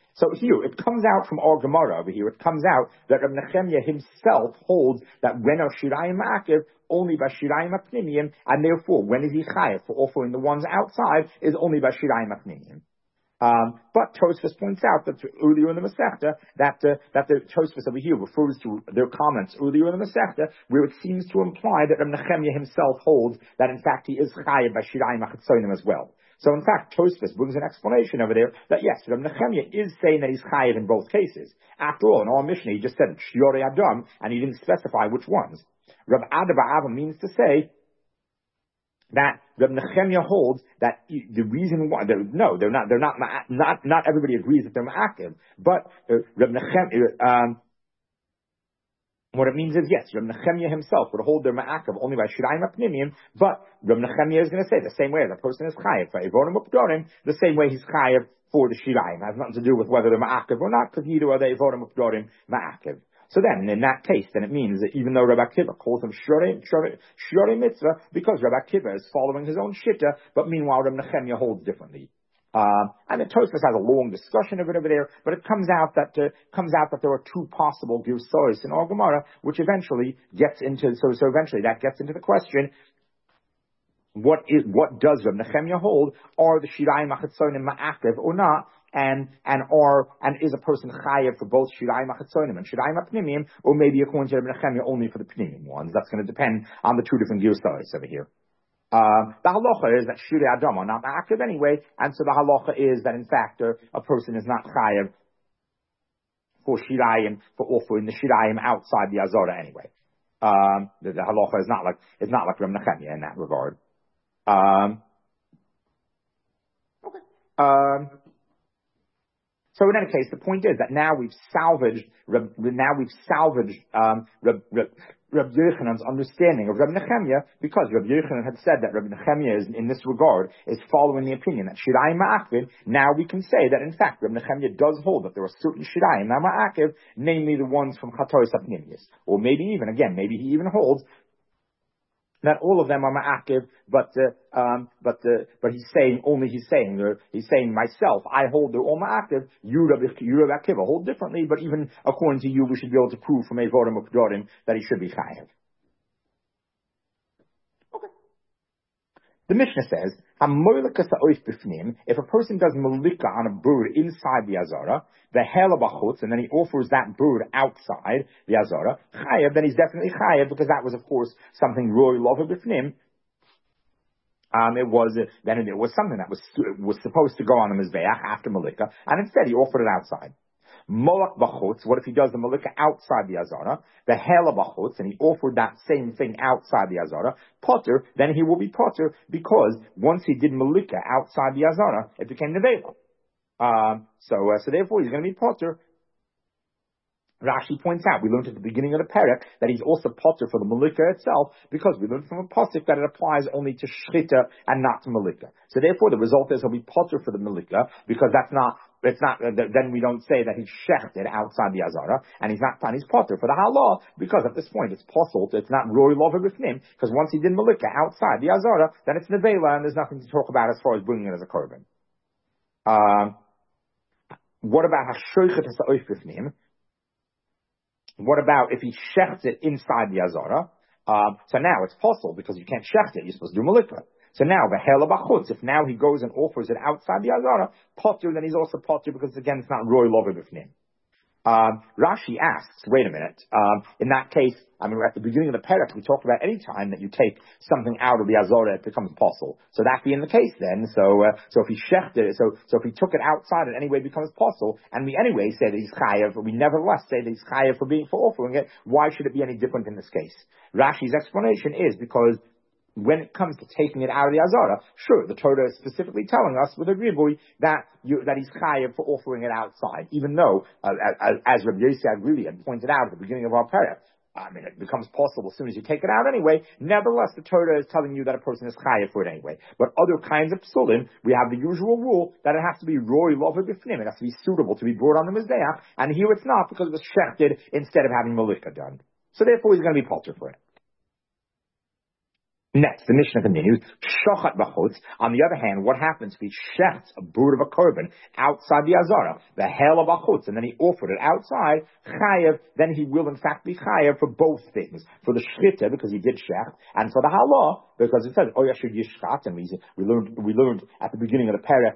So here, it comes out from our Gemara over here, it comes out that Reb Nechemia himself holds that when are Shirayim Ma'akiv, only by Shirayim Apnimiyim, and therefore, when is he Chayav for offering the ones outside, is only by Shirayim Apnimiyim. Um, but Tosfos points out that earlier in the Masechta, that, uh, that the Tosfos over here refers to their comments earlier in the Masechta, where it seems to imply that Reb Nechemia himself holds that in fact he is Chayav by Shirayim Achatzonim as well. So in fact, Tosfos brings an explanation over there that yes, Reb Nechemia is saying that he's chayav in both cases. After all, in our Mishnah, he just said Shiorei Adam, and he didn't specify which ones. Reb Ada Ba'ava means to say that Reb Nechemia holds that the reason why, they're, no, they're not, they're not, not, not everybody agrees that they're ma'akiv, but uh, Reb Nechemia, um, what it means is, yes, Reb Nechemia himself would hold their ma'akav only by Shirayim Apnimiyim, but Reb Nechemia is going to say the same way the person is chayav for Evorim Updorim, the same way he's chayav for the Shirayim. It has nothing to do with whether they're ma'akav or not, because neither are they Evorim Updorim ma'akav. So then, in that case, then it means that even though Rabbi Akiva calls him Shorei Mitzvah, because Rabbi Akiva is following his own shitta, but meanwhile Reb Nechemia holds differently. Um, and the Tosfos has a long discussion of it over there, but it comes out that uh, comes out that there are two possible girsois in our Gemara, which eventually gets into so so eventually that gets into the question: what is what does Reb Nechemia hold? Are the Shirayim Achatzonim ma'akev or not? And and are and is a person chayav for both Shirayim Achatzonim and Shirayim Apnimiyim, or maybe according to Reb Nechemia only for the Pnimim ones? That's going to depend on the two different girsois over here. Uh, the halacha is that Shirei Adam are not ma'akiv anyway, and so the halacha is that in fact uh, a person is not chayav for Shirayim, for offering the Shirayim outside the Azara anyway. Um, the, the halacha is not like, is not like Reb Nechemia in that regard. Um, okay. Um, So in any case, the point is that now we've salvaged, now we've salvaged um, Reb, Reb, Reb Yochanan's understanding of Reb Nechemia, because Reb Yochanan had said that Reb Nechemia is, in this regard, is following the opinion that Shirayim Ma'akiv. Now we can say that in fact Reb Nechemia does hold that there are certain Shirayim Ma'akiv, namely the ones from Chatoris Apnimius. Or maybe even, again, maybe he even holds that all of them are ma'akiv, but uh, um, but uh, but he's saying only he's saying uh, he's saying myself I hold they're all ma'akiv. You Reb Akiva hold differently, but even according to you, we should be able to prove from Evorim Updorim that he should be chayav. Okay. The Mishnah says, if a person does malika on a bird inside the azara, the hela bachutz, and then he offers that bird outside the azara, chayav, then he's definitely chayav, because that was, of course, something roy lova b'fnim. Um, it was, uh, then it was something that was, was supposed to go on the mizbeach after malika, and instead he offered it outside. Molak bachutz, what if he does the malika outside the azara? The hela bachutz, and he offered that same thing outside the azara. Potter, then he will be potter, because once he did malika outside the azara, it became nevela. Um, so, uh, so therefore he's going to be potter. Rashi points out, we learned at the beginning of the parak that he's also potter for the malika itself, because we learned from a pasuk that it applies only to shchita and not to malika. So therefore the result is he'll be potter for the malika, because that's not, it's not, uh, then we don't say that he's shechted outside the azara, and he's not, and he's potter for the halah, because at this point it's possible, it's not roy lova b'fnim, because once he did malika outside the azara, then it's nevela, and there's nothing to talk about as far as bringing it as a korban. Um, what about hashoichet ha'oif b'fnim? What about if he shechts it inside the azara? Um, so now it's possible, because you can't shecht it, you're supposed to do malika. So now, v'hela b'chutz, if now he goes and offers it outside the azara, potter, then he's also potter, because again, it's not roy lova b'fnim. Um, Rashi asks, wait a minute, um, in that case, I mean, at the beginning of the parak, we talked about any time that you take something out of the azara, it becomes possible. So that being the case then, so, uh, so if he shechted it, so, so if he took it outside, it anyway becomes possible, and we anyway say that he's chayav, but we nevertheless say that he's chayav for being, for offering it, why should it be any different in this case? Rashi's explanation is because when it comes to taking it out of the azara, sure, the Torah is specifically telling us with a ribui that you, that he's chayav for offering it outside, even though, uh, as, as Rabbi Yossi Agrili had pointed out at the beginning of our parak, I mean, it becomes possible as soon as you take it out anyway. Nevertheless, the Torah is telling you that a person is chayav for it anyway. But other kinds of psulim, we have the usual rule that it has to be roy lova b'fnim, it has to be suitable to be brought on the mizbeach, and here it's not, because it was shechted instead of having malika done. So therefore, he's going to be palter for it. Next, the Mishnah continues, Shochat b'chutz. On the other hand, what happens if he shechts a brood of a korban outside the Azara, the hell of b'chutz, and then he offered it outside, chayev, then he will in fact be chayev for both things. For the shchita, because he did shecht, and for the halah, because it says, Oyashir yishchat, and we, we learned, we learned at the beginning of the parak,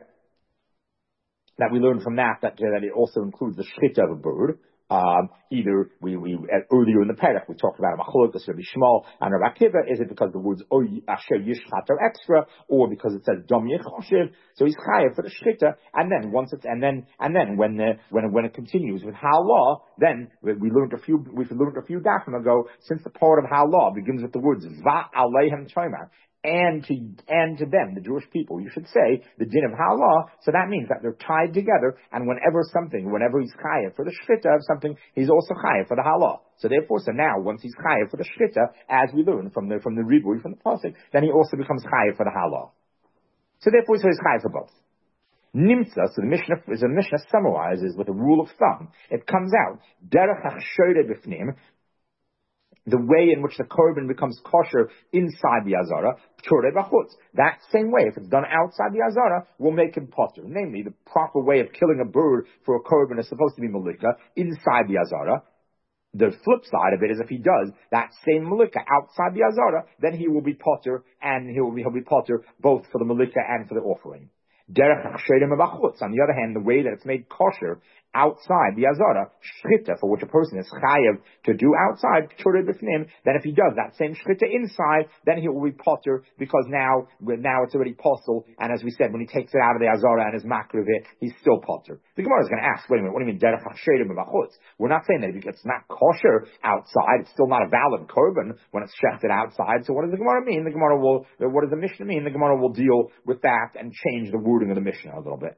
that we learned from that, that, uh, that it also includes the shchita of a bird. Um, either we, we uh, earlier in the parak we talked about a machlokes Rabbi Shmuel and Rabbi Akiva. Is it because the words oy asher yishchat are extra, or because it says dom yechoshev? So he's chayav for the shchita, and then once it's and then and then when the, when when it continues with halah, then we, we learned a few we learned a few dafim ago. Since the part of halah begins with the words va aleihem toimar, and to and to them, the Jewish people, you should say the din of halah. So that means that they're tied together, and whenever something, whenever he's chayav for the shchita of something, he's also chayav for the halah. So therefore, so now once he's chayav for the shchita, as we learn from the from the ribui from the pasuk, then he also becomes chayav for the halah. So therefore, so he's chayav for both. Nimtza, so the Mishnah, as the Mishnah summarizes with a rule of thumb, it comes out derech hachshore b'fnim, the way in which the korban becomes kosher inside the azara, p'turei b'chutz. That same way, if it's done outside the azara, will make him potter. Namely, the proper way of killing a bird for a korban is supposed to be malika inside the azara. The flip side of it is if he does that same malika outside the azara, then he will be potter, and he will be, he'll be potter both for the malika and for the offering. Derech hachsherim b'chutz. On the other hand, the way that it's made kosher outside the azara, shchita, for which a person is chayav to do outside, p'turei b'fnim, then if he does that same shchita inside, then he will be potter, because now, now it's already possible, and as we said, when he takes it out of the azara and is makriv it, he's still potter. The Gemara is going to ask, wait a minute, what do you mean, derech hachsherim b'chutz? We're not saying that it's not kosher outside, it's still not a valid korban when it's shechted outside, so what does the Gemara mean? The Gemara will, what does the Mishnah mean? The Gemara will deal with that and change the wording of the Mishnah a little bit.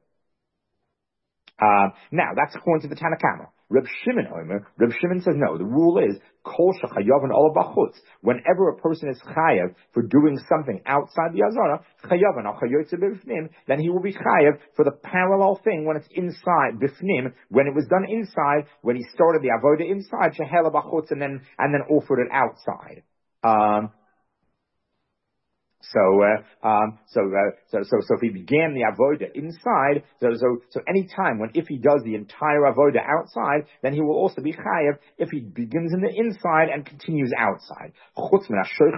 Uh, now, that's according to the Tanakama. Reb Shimon Omer, Reb Shimon says no, the rule is, kol shechayav and olav b'chutz. Whenever a person is chayav for doing something outside the azara, chayav and al chayotze b'fnim, then he will be chayav for the parallel thing when it's inside, b'fnim, when it was done inside, when he started the avoda inside, shehela b'chutz, and then, and then offered it outside. Um, So, uh, um, so, uh, so, so, so if he began the avoda inside, so, so, so any time when, if he does the entire avoda outside, then he will also be chayav if he begins in the inside and continues outside. With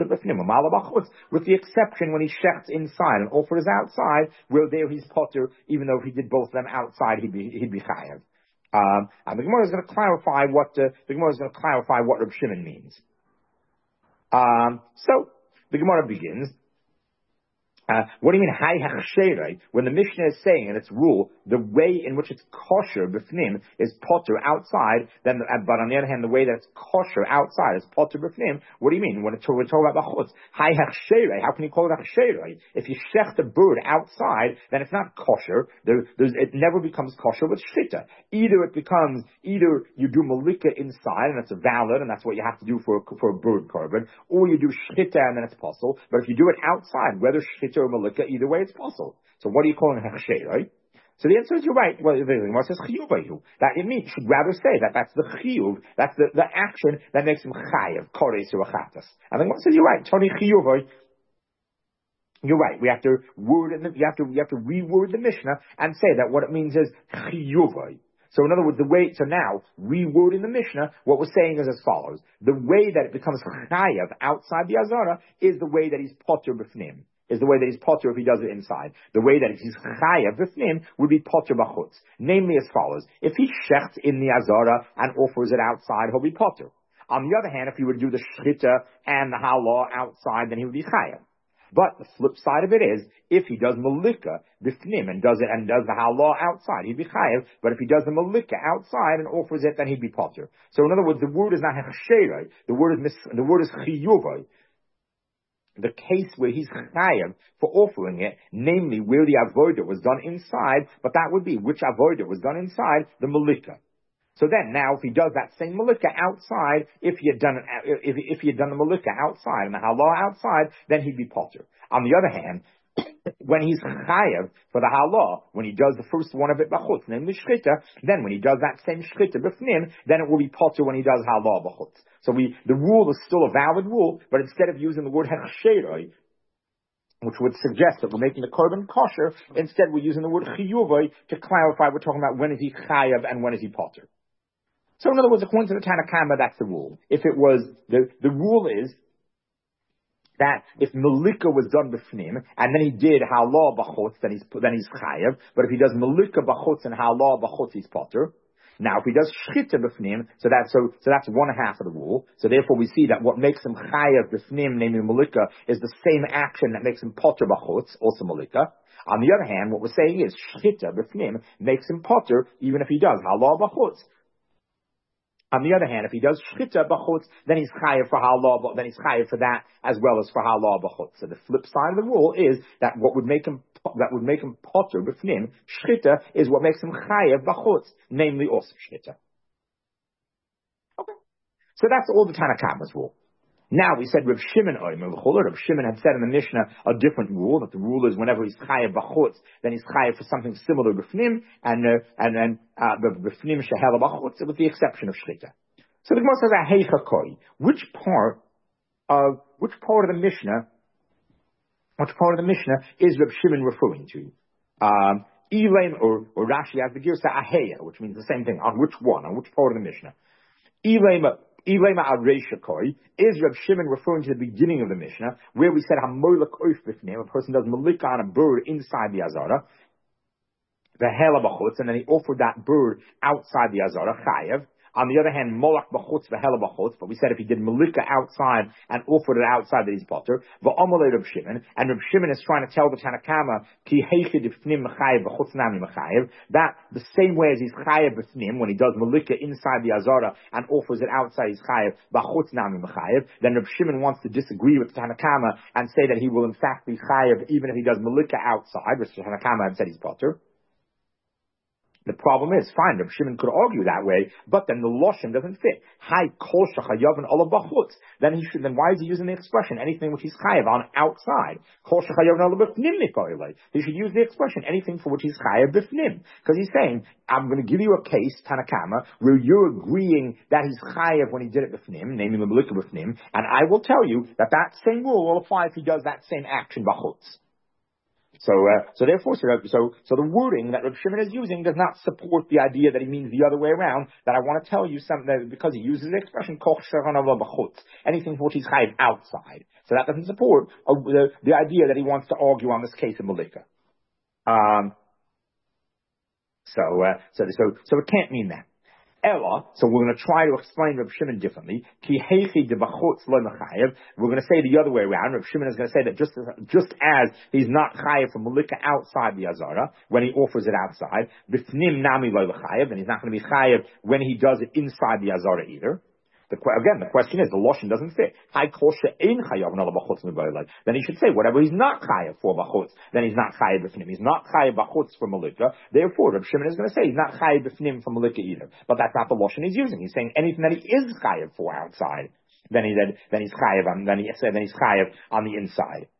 the exception when he shechts inside and offers outside, where there he's potter, even though if he did both of them outside, he'd be, he'd be chayav. Um, and the Gemara is going to clarify what, uh, the Gemara is going to clarify what Reb Shimon means. Um, so, the Gemara begins, Uh, what do you mean, hai hachsherei? When the Mishnah is saying in its rule, the way in which it's kosher b'fnim is potter outside, then, uh, but on the other hand, the way that it's kosher outside is potter b'fnim. What do you mean when it's, we're talking about b'chutz? Hai hachsherei, how can you call it hachsherei? If you shecht a bird outside, then it's not kosher. There, there's, it never becomes kosher with shchita. Either it becomes, either you do malika inside, and it's valid, and that's what you have to do for, for a bird korban, or you do shchita and then it's possible. But if you do it outside, whether shchita or malika, either way it's possible. So what are you calling hachshay, right? So the answer is you're right. Well, the Gemara says chiyuv. That it means, should rather say that that's the chiyuv, that's the, the action that makes him chayav, kores or achatas. And the Gemara says you're right. Tony chiyuv. You're right. We have to word in the, you have to, we have to reword the Mishnah and say that what it means is chiyuv. So in other words, the way, so now, rewording the Mishnah, what we're saying is as follows. The way that it becomes chayav outside the azara is the way that he's potter b'fnim. Is the way that he's potter if he does it inside. The way that he's chayav b'fnim would be potter b'chutz. Namely as follows. If he shechts in the azara and offers it outside, he'll be potter. On the other hand, if he would do the shchita and the halah outside, then he would be chayav. But the flip side of it is, if he does malika b'fnim and does it and does the halah outside, he'd be chayav. But if he does the malika outside and offers it, then he'd be potter. So in other words, the word is not hechsherei. The word is mis- the word is chiyuvai. The case where he's chayav for offering it, namely where the avodah was done inside, but that would be which avodah was done inside, the malika. So then, now, if he does that same malika outside, if he had done it, if, if he had done the malika outside and the halah outside, then he'd be potter. On the other hand, when he's chayav for the halah, when he does the first one of it b'chutz, namely shchita, then when he does that same shchita b'fnim, then it will be potter when he does halah b'chutz. So we, the rule is still a valid rule, but instead of using the word hechsheroi, which would suggest that we're making the korban kosher, instead we're using the word chiyuvoi to clarify we're talking about when is he chayav and when is he potter. So in other words, according to the Tanna Kama, that's the rule. If it was, the, the rule is that if Melika was done b'fnim, and then he did halah b'chutz, then he's, then he's chayav, but if he does Melika b'chutz and halah b'chutz, he's potter. Now, if he does shchita b'fnim, so that's so so that's one half of the rule. So therefore, we see that what makes him chayav b'fnim, namely malika, is the same action that makes him potter b'chutz, also malika. On the other hand, what we're saying is shchita b'fnim makes him potter even if he does halah b'chutz. On the other hand, if he does shchita b'chutz, then he's chayav for halah, then he's chayav for that as well as for halah b'chutz. So the flip side of the rule is that what would make him that would make him potter b'fnim, shchita, is what makes him chayav b'chutz, namely also shchita. Okay, so that's all the Tanna Kama's rule. Now we said Rav Shimon Omer v'choler. Rav Shimon had said in the Mishnah a different rule, that the rule is whenever he's chayav b'chutz, then he's chayav for something similar b'fnim, and uh, and then uh, b'fnim shehela b'chutz, with the exception of shchita. So the Gemara says a heicha koi. Which part of which part of the Mishnah? Which part of the Mishnah is Reb Shimon referring to? Um, Elaim or, or Rashi has the girsa aheya, which means the same thing. On which one? On which part of the Mishnah? Elaim Elaim areisha koi. Is Reb Shimon referring to the beginning of the Mishnah, where we said hamoilak oif b'fnim, a person does malika on a bird inside the azara, the hela b'chutz, and then he offered that bird outside the azara, chayav. On the other hand, molach b'chutz v'hela b'chutz, but we said if he did malika outside and offered it outside, that he's potter. V'amalei Reb Shimon, and Reb Shimon is trying to tell the Tanna Kama ki heichid b'fnim mechayev b'chutz nami mechayev, that the same way as he's chayev b'fnim when he does malika inside the azara and offers it outside, he's chayev b'chutz nami mechayev. Then Reb Shimon wants to disagree with the Tanna Kama and say that he will in fact be chayev even if he does malika outside, which the Tanna Kama had said he's potter. The problem is, fine, Reb Shimon could argue that way, but then the Loshen doesn't fit. Hai kol shechayav and olav b'chutz. Then he should, then why is he using the expression, anything which he's chayav on outside? Kol shechayav and olav b'fnim nikoilei. He should use the expression, anything for which he's chayav b'fnim. Because he's saying, I'm going to give you a case, Tanna Kama, where you're agreeing that he's chayav when he did it b'fnim, namely the malika b'fnim, and I will tell you that that same rule will apply if he does that same action b'chutz. So, uh, so therefore, so, so, so the wording that Reb Shimon is using does not support the idea that he means the other way around, that I want to tell you something, that because he uses the expression, koch sheranava b'chutz, anything for which he's chayav outside. So that doesn't support uh, the, the idea that he wants to argue on this case of Malika. Um, so, uh, so, so, so it can't mean that. Ella, so we're going to try to explain Reb Shimon differently. Ki heichi de b'chutz lo mechayev. We're going to say the other way around. Reb Shimon is going to say that just as, just as he's not chayev for malika outside the azara when he offers it outside, b'fnim nami lo mechayev, and he's not going to be chayev when he does it inside the azara either. The, again, the question is, the Loshen doesn't fit. Then he should say, whatever he's not chayav for b'chutz, then he's not chayav b'fnim. He's not chayav b'chutz for malika. Therefore, Reb Shimon is going to say he's not chayav b'fnim for malika either. But that's not the Loshen he's using. He's saying anything that he is chayav for outside, then he then, then he's chayav on then he then he's chayav on the inside.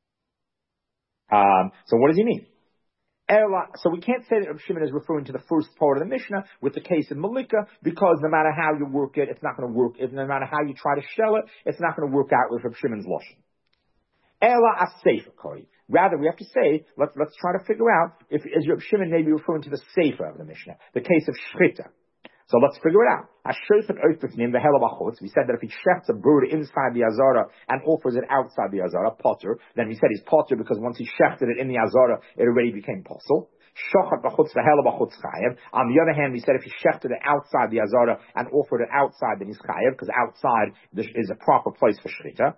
Um, so what does he mean? So we can't say that Reb Shimon is referring to the first part of the Mishnah with the case of Malika, because no matter how you work it, it's not going to work. No matter how you try to shell it, it's not going to work out with Reb Shimon's Loshen. Ela as-sefer koi. Rather, we have to say, let's, let's try to figure out if is Reb Shimon maybe referring to the sefer of the Mishnah, the case of Shchita. So let's figure it out. We said that if he shechts a bird inside the azara and offers it outside the azara, potter, then we said he's potter because once he shechted it in the azara, it already became possible. On the other hand, we said if he shechted it outside the azara and offered it outside, then he's chayav, because outside is a proper place for shechita.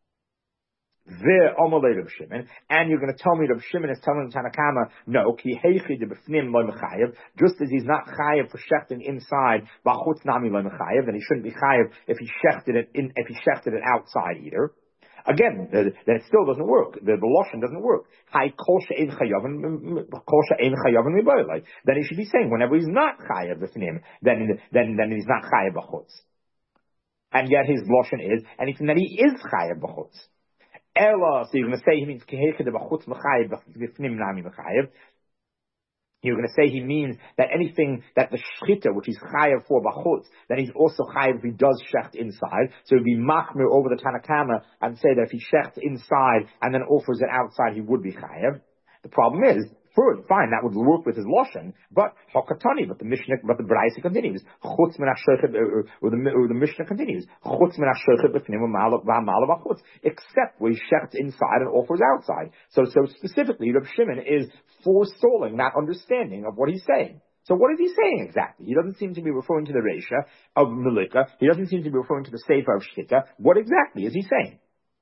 Reb Shimon, and you're going to tell me Reb Shimon is telling Tanna Kama, no, ki heichi de b'fnim lo mechayev, just as he's not chayev for shechting inside, b'chutz nami lo mechayev, then he shouldn't be chayev if he shechted it in, if he shechted it outside either. Again, then it still doesn't work. The, the Loshen doesn't work. Hai kol she'ein chayav, kol she'ein chayav and then he should be saying whenever he's not chayev b'fnim, then then then he's not chayev b'chutz. And yet his Loshen is anything that he is chayev b'chutz. Ella, so you're going to say he means kehechad b'chutz l'chayev b'fnim nami l'chayev. You're going to say he means that anything that the shchita, which he's chayav for b'chutz, then he's also chayav if he does shecht inside. So he'd be machmir over the Tanakama and say that if he shechts inside and then offers it outside, he would be chayav. The problem is, fine, that would work with his lashon, but hakatani, but the Mishnah, but the Braisa continues. Chutz min hashochet, or the or the Mishnah continues. Chutz min hashochet b'fnim v'malav v'chutz, except where he shechts inside and offers outside. So, so specifically, Reb Shimon is forestalling that understanding of what he's saying. So what is he saying exactly? He doesn't seem to be referring to the Reisha of Melika. He doesn't seem to be referring to the Sefer of Shkita. What exactly is he saying?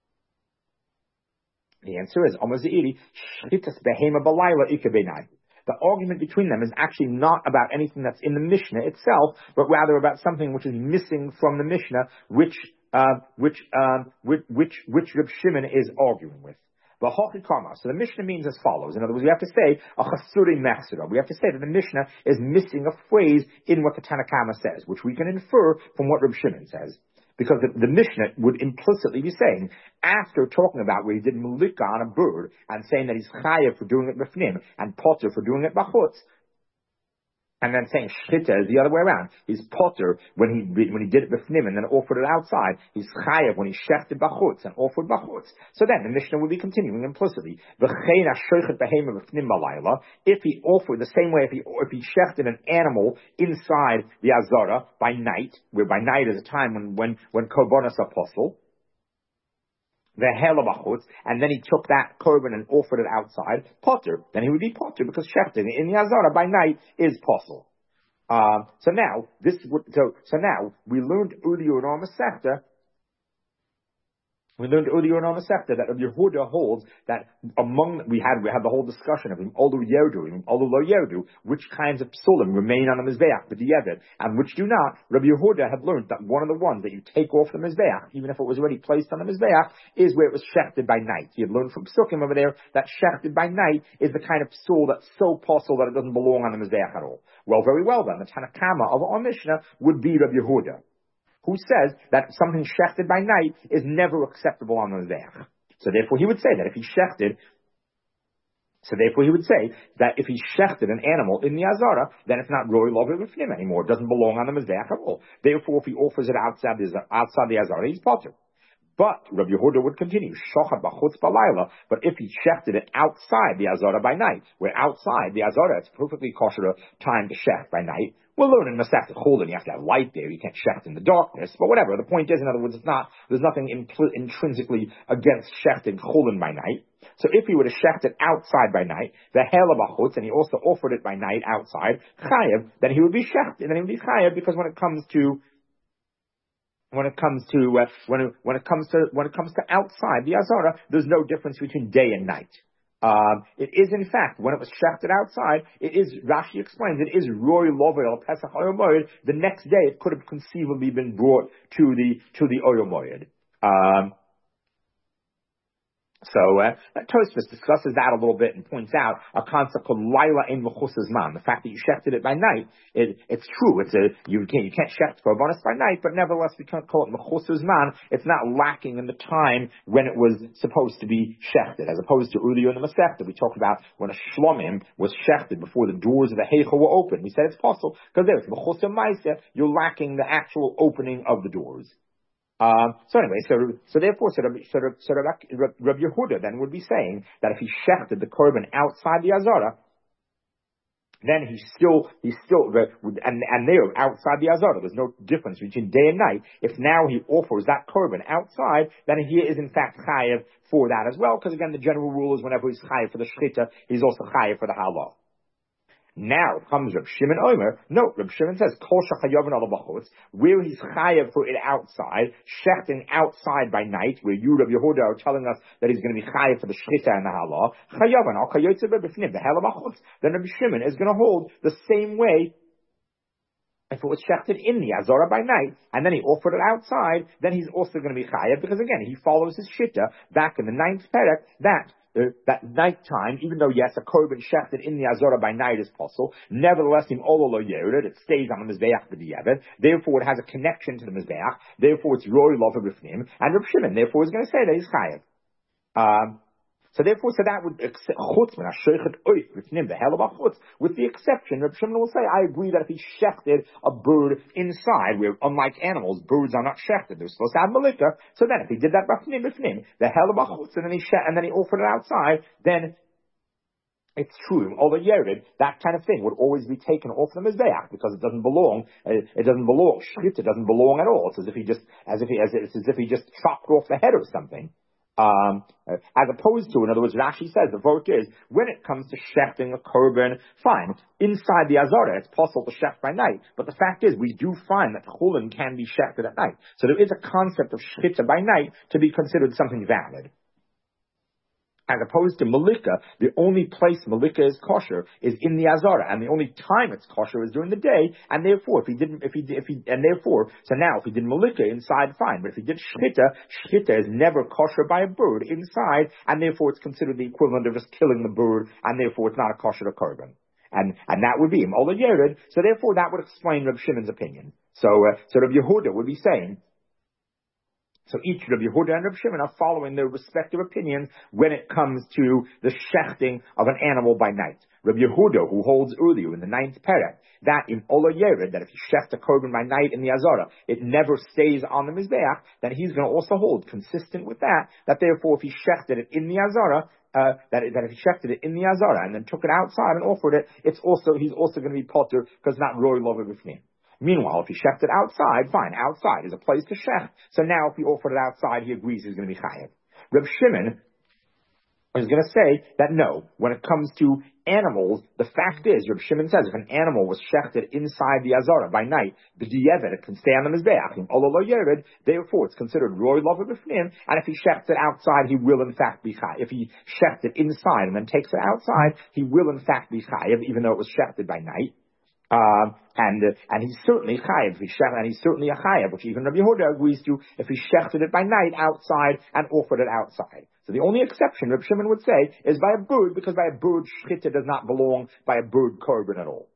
The answer is, the argument between them is actually not about anything that's in the Mishnah itself, but rather about something which is missing from the Mishnah, which, uh, which, um, which, which, which Reb Shimon is arguing with. So the Mishnah means as follows. In other words, we have to say, a chasuri mechsura. We have to say that the Mishnah is missing a phrase in what the Tanakama says, which we can infer from what Reb Shimon says. Because the, the Mishnah would implicitly be saying, after talking about where he did mulika on a bird, and saying that he's chayav for doing it b'fnim, and potter for doing it b'chutz, and then saying shchita is the other way around. He's potter when he when he did it b'fnim and then offered it outside. He's chayav when he shechted b'chutz and offered b'chutz. So then the Mishnah would be continuing implicitly. If he offered the same way, if he if he shechted an animal inside the azara by night, where by night is a time when when when korbanos are possible, the helabachutz, and then he took that korban and offered it outside, potter, then he would be potter, because shechting in the azara by night is possible. Uh, so now, this would, so, so now, we learned earlier in our Masechta, we learned earlier in our Masechta that Yehuda holds that among, we had, we had the whole discussion of him, Olu Yerdu, Olu Lo Yerdu, which kinds of psulim remain on the Mizbeach, the Diavad, and which do not. Rabbi Yehuda had learned that one of the ones that you take off the Mizbeach, even if it was already placed on the Mizbeach, is where it was shechted by night. He had learned from Psukim over there that shechted by night is the kind of psul that's so possible that it doesn't belong on the Mizbeach at all. Well, very well then, the Tanakama of our Mishnah would be Rabbi Yehuda, who says that something shechted by night is never acceptable on the Mizbeach. So therefore he would say that if he shechted, so therefore he would say that if he shechted an animal in the Azara, then it's not Roy Lover with him anymore. It doesn't belong on the Mizbeach at all. Therefore, if he offers it outside the, outside the Azara, he's potter. But Rabbi Yehuda would continue, Shochad b'chutz b'layla, but if he shechted it outside the Azara by night, where outside the Azara it's perfectly kosher time to shecht by night, we'll learn in Masechta Chulin you have to have light there, you can't shecht in the darkness, but whatever. The point is, in other words, it's not, there's nothing impl- intrinsically against shechting Chulin by night. So if he would have shechted outside by night, the hela b'chutz, and he also offered it by night outside, chayev, then he would be shechted, and then he would be chayev, because when it comes to When it comes to uh, when it, when it comes to when it comes to outside the Azara, there's no difference between day and night. Um, it is in fact when it was shechted outside, it is, Rashi explains, it is Roy Lovel Pesach Oyom Moed. The next day it could have conceivably been brought to the to the Oyom Moed. Um, So, uh, Tosfos discusses that a little bit and points out a concept called Laila in Mechusas Man. The fact that you shechted it by night, it, it's true. It's a, you can't, you can't shecht for a bonus by night, but nevertheless we can't call it Mechusas Man. It's not lacking in the time when it was supposed to be shechted, as opposed to earlier in the Masechta we talked about when a Shlomim was shechted before the doors of the Heichel were open. We said it's possible, because there's Mechusas Maisa, you're lacking the actual opening of the doors. Um, so anyway, so so therefore, so Rabbi, so, so Rabbi, Rabbi Yehuda then would be saying that if he shechted the korban outside the Azara, then he still, he's still, and, and there, outside the Azara, there's no difference between day and night. If now he offers that korban outside, then he is in fact chayev for that as well, because again, the general rule is whenever he's chayev for the shchita, he's also chayev for the halah. Now comes Reb Shimon Omer. No, Reb Shimon says, Kol shachayavin ala b'chutz, where he's chayav for it outside, shechting outside by night, where you, Reb Yehuda, are telling us that he's going to be chayav for the shchita and the halah, chayavin al kayotze b'bifnim, the hela b'chutz, then Reb Shimon is going to hold the same way. If it was shechted in the Azara by night, and then he offered it outside, then he's also going to be chayav, because again, he follows his shitta back in the ninth perek, that Uh, that nighttime, even though yes, a korban shechted in the Azara by night is possible, nevertheless, in Olo Lo Yered, it stays on the Mizbeach b'diavad, therefore it has a connection to the Mizbeach, therefore it's Roy Lova B'fnim, and Reb Shimon, therefore, is going to say that he's chayav. Um, So therefore, so that would accept chutz min hashochet oif b'fnim the hell of a chutz, with the exception, Reb Shimon will say, I agree that if he shechted a bird inside, where unlike animals, birds are not shechted, they're supposed to have malika. So then, if he did that b'fnim b'fnim the hell of a chutz, and then he she- and then he offered it outside, then it's true. Although Yerid, that kind of thing would always be taken off the mizbeach because it doesn't belong. Uh, it doesn't belong. Shchita doesn't belong at all. It's as if he just, as if he, as, it's as if he just chopped off the head or something. Um, as opposed to, in other words, Rashi says the vote is when it comes to shechting a korban, fine. Inside the azara, it's possible to shecht by night. But the fact is, we do find that chulin can be shechted at night. So there is a concept of shchita by night to be considered something valid. As opposed to malika, the only place malika is kosher is in the azara, and the only time it's kosher is during the day. And therefore, if he didn't, if he, if he, and therefore, so now if he did malika inside, fine. But if he did shchita, shchita is never kosher by a bird inside, and therefore it's considered the equivalent of just killing the bird, and therefore it's not a kosher korban. And and that would be him Ola Yered. So therefore, that would explain Reb Shimon's opinion. So uh, so Reb Yehuda would be saying. So each Rabbi Yehuda and Rabbi Shimon are following their respective opinions when it comes to the shechting of an animal by night. Rabbi Yehuda, who holds earlier in the ninth perek, that in Ola Yered, that if you shecht a korban by night in the Azara, it never stays on the Mizbeach, then he's going to also hold, consistent with that, that therefore if he shechted it in the Azara, uh, that, that if he shechted it in the Azara and then took it outside and offered it, it's also, he's also going to be potter because not roy lover b'fnim. Meanwhile, if he shechted outside, fine, outside is a place to shech. So now if he offered it outside, he agrees he's going to be chayav. Reb Shimon is going to say that no, when it comes to animals, the fact is, Reb Shimon says, if an animal was shechted inside the azara by night, the diyevet, it can stay on the mizbeach. Therefore, it's considered roy lover b'fnim, and if he shechts it outside, he will in fact be chayav. If he shechts it inside and then takes it outside, he will in fact be chayav, even though it was shechted by night. Um, and uh, and he's certainly chayav. And he's certainly a chayav, which even Rabbi Yehuda agrees to if he shechted it by night outside and offered it outside. So the only exception Rabbi Shimon would say is by a bird, because by a bird shchita does not belong by a bird korban at all.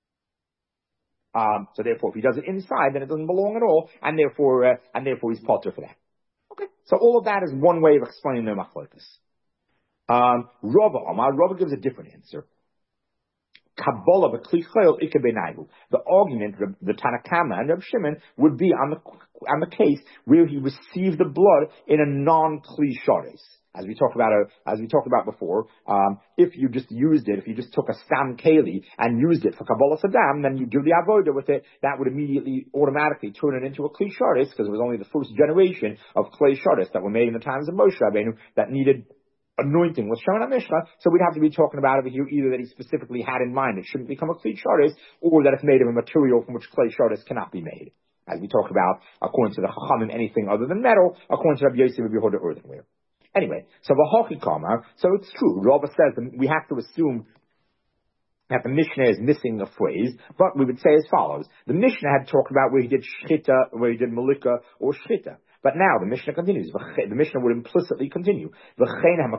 Um, so therefore, if he does it inside, then it doesn't belong at all, and therefore uh, and therefore he's potter for that. Okay. So all of that is one way of explaining the machlokes. Um, Rava Omar, Rava gives a different answer. Kabbalah b'klichayil ikabenayu. The argument, the Tanakama and Reb Shimon, would be on the on the case where he received the blood in a non-kli sharis. As we talked about, uh, as we talked about before, um, if you just used it, if you just took a stam keli and used it for Kabbalah Saddam, then you do the avodah with it, that would immediately, automatically turn it into a kli sharis, because it was only the first generation of kli sharis that were made in the times of Moshe Rabbeinu that needed anointing was shown on Mishnah, so we'd have to be talking about it here either that he specifically had in mind it shouldn't become a clay sharis, or that it's made of a material from which clay sharis cannot be made. As we talk about, according to the Chachamim, anything other than metal, according to Rabbi Yosef, Rabbi Yehuda, earthenware. Anyway, so v'hochi kama, so it's true. Rava says that we have to assume that the Mishnah is missing a phrase, but we would say as follows. The Mishnah had talked about where he did shchita, where he did malika, or shchita. But now the Mishnah continues. The Mishnah would implicitly continue. The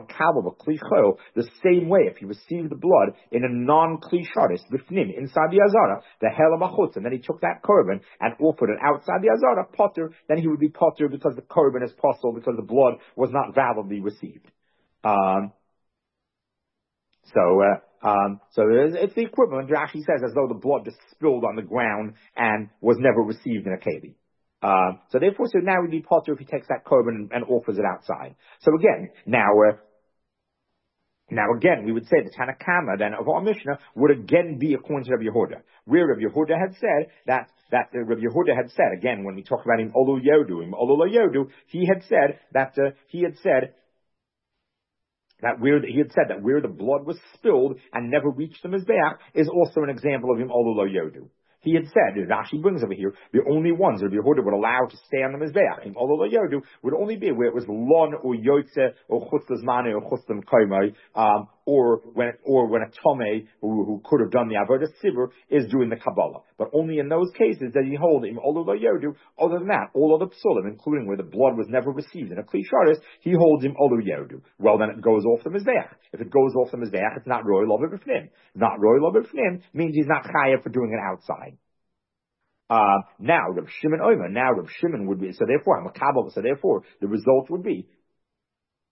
same way, if he received the blood in a non-kli sharis, b'fnim, inside the azara, the hel b'chutz, and then he took that korban and offered it outside the azara, potter, then he would be potter because the korban is possible because the blood was not validly received. Um, so, uh, um, so it's the equivalent. Rashi says as though the blood just spilled on the ground and was never received in a keli. Uh, so therefore, so now we'd be potter if he takes that korban and, and offers it outside. So again, now, uh, now again, we would say the Tanakama then of our Mishnah would again be according to Rabbi Yehuda, where Rabbi Yehuda had said that, that uh, Rabbi Yehuda had said, again, when we talk about him Olu Yodu, him Olu Yodu, he had said that, uh, he had said, that where the, he had said that where the blood was spilled and never reached the Mizbeach is also an example of him Olu Yodu. He had said, Rashi brings over here, the only ones that Yehuda would allow to stay on the Mizbeach, although the Yodu would only be where it was lon or yotze or chutzlas mane or chutzlam kaimai, um, or when or when a tomei who, who could have done the avodah sivur is doing the Kabbalah. But only in those cases does he hold him although the Yodu. Other than that, all other psulim, including where the blood was never received in a kli sharis, he holds him although Yodu. Well, then it goes off the Mizbeach. If it goes off the Mizbeach, it's not roy lover b'fnim. Not roy lover b'fnim means he's not chayav for doing it outside. Uh, now, Reb Shimon Omer, now Reb Shimon would be, so therefore, I'm a Kabbalah, so therefore, the result would be,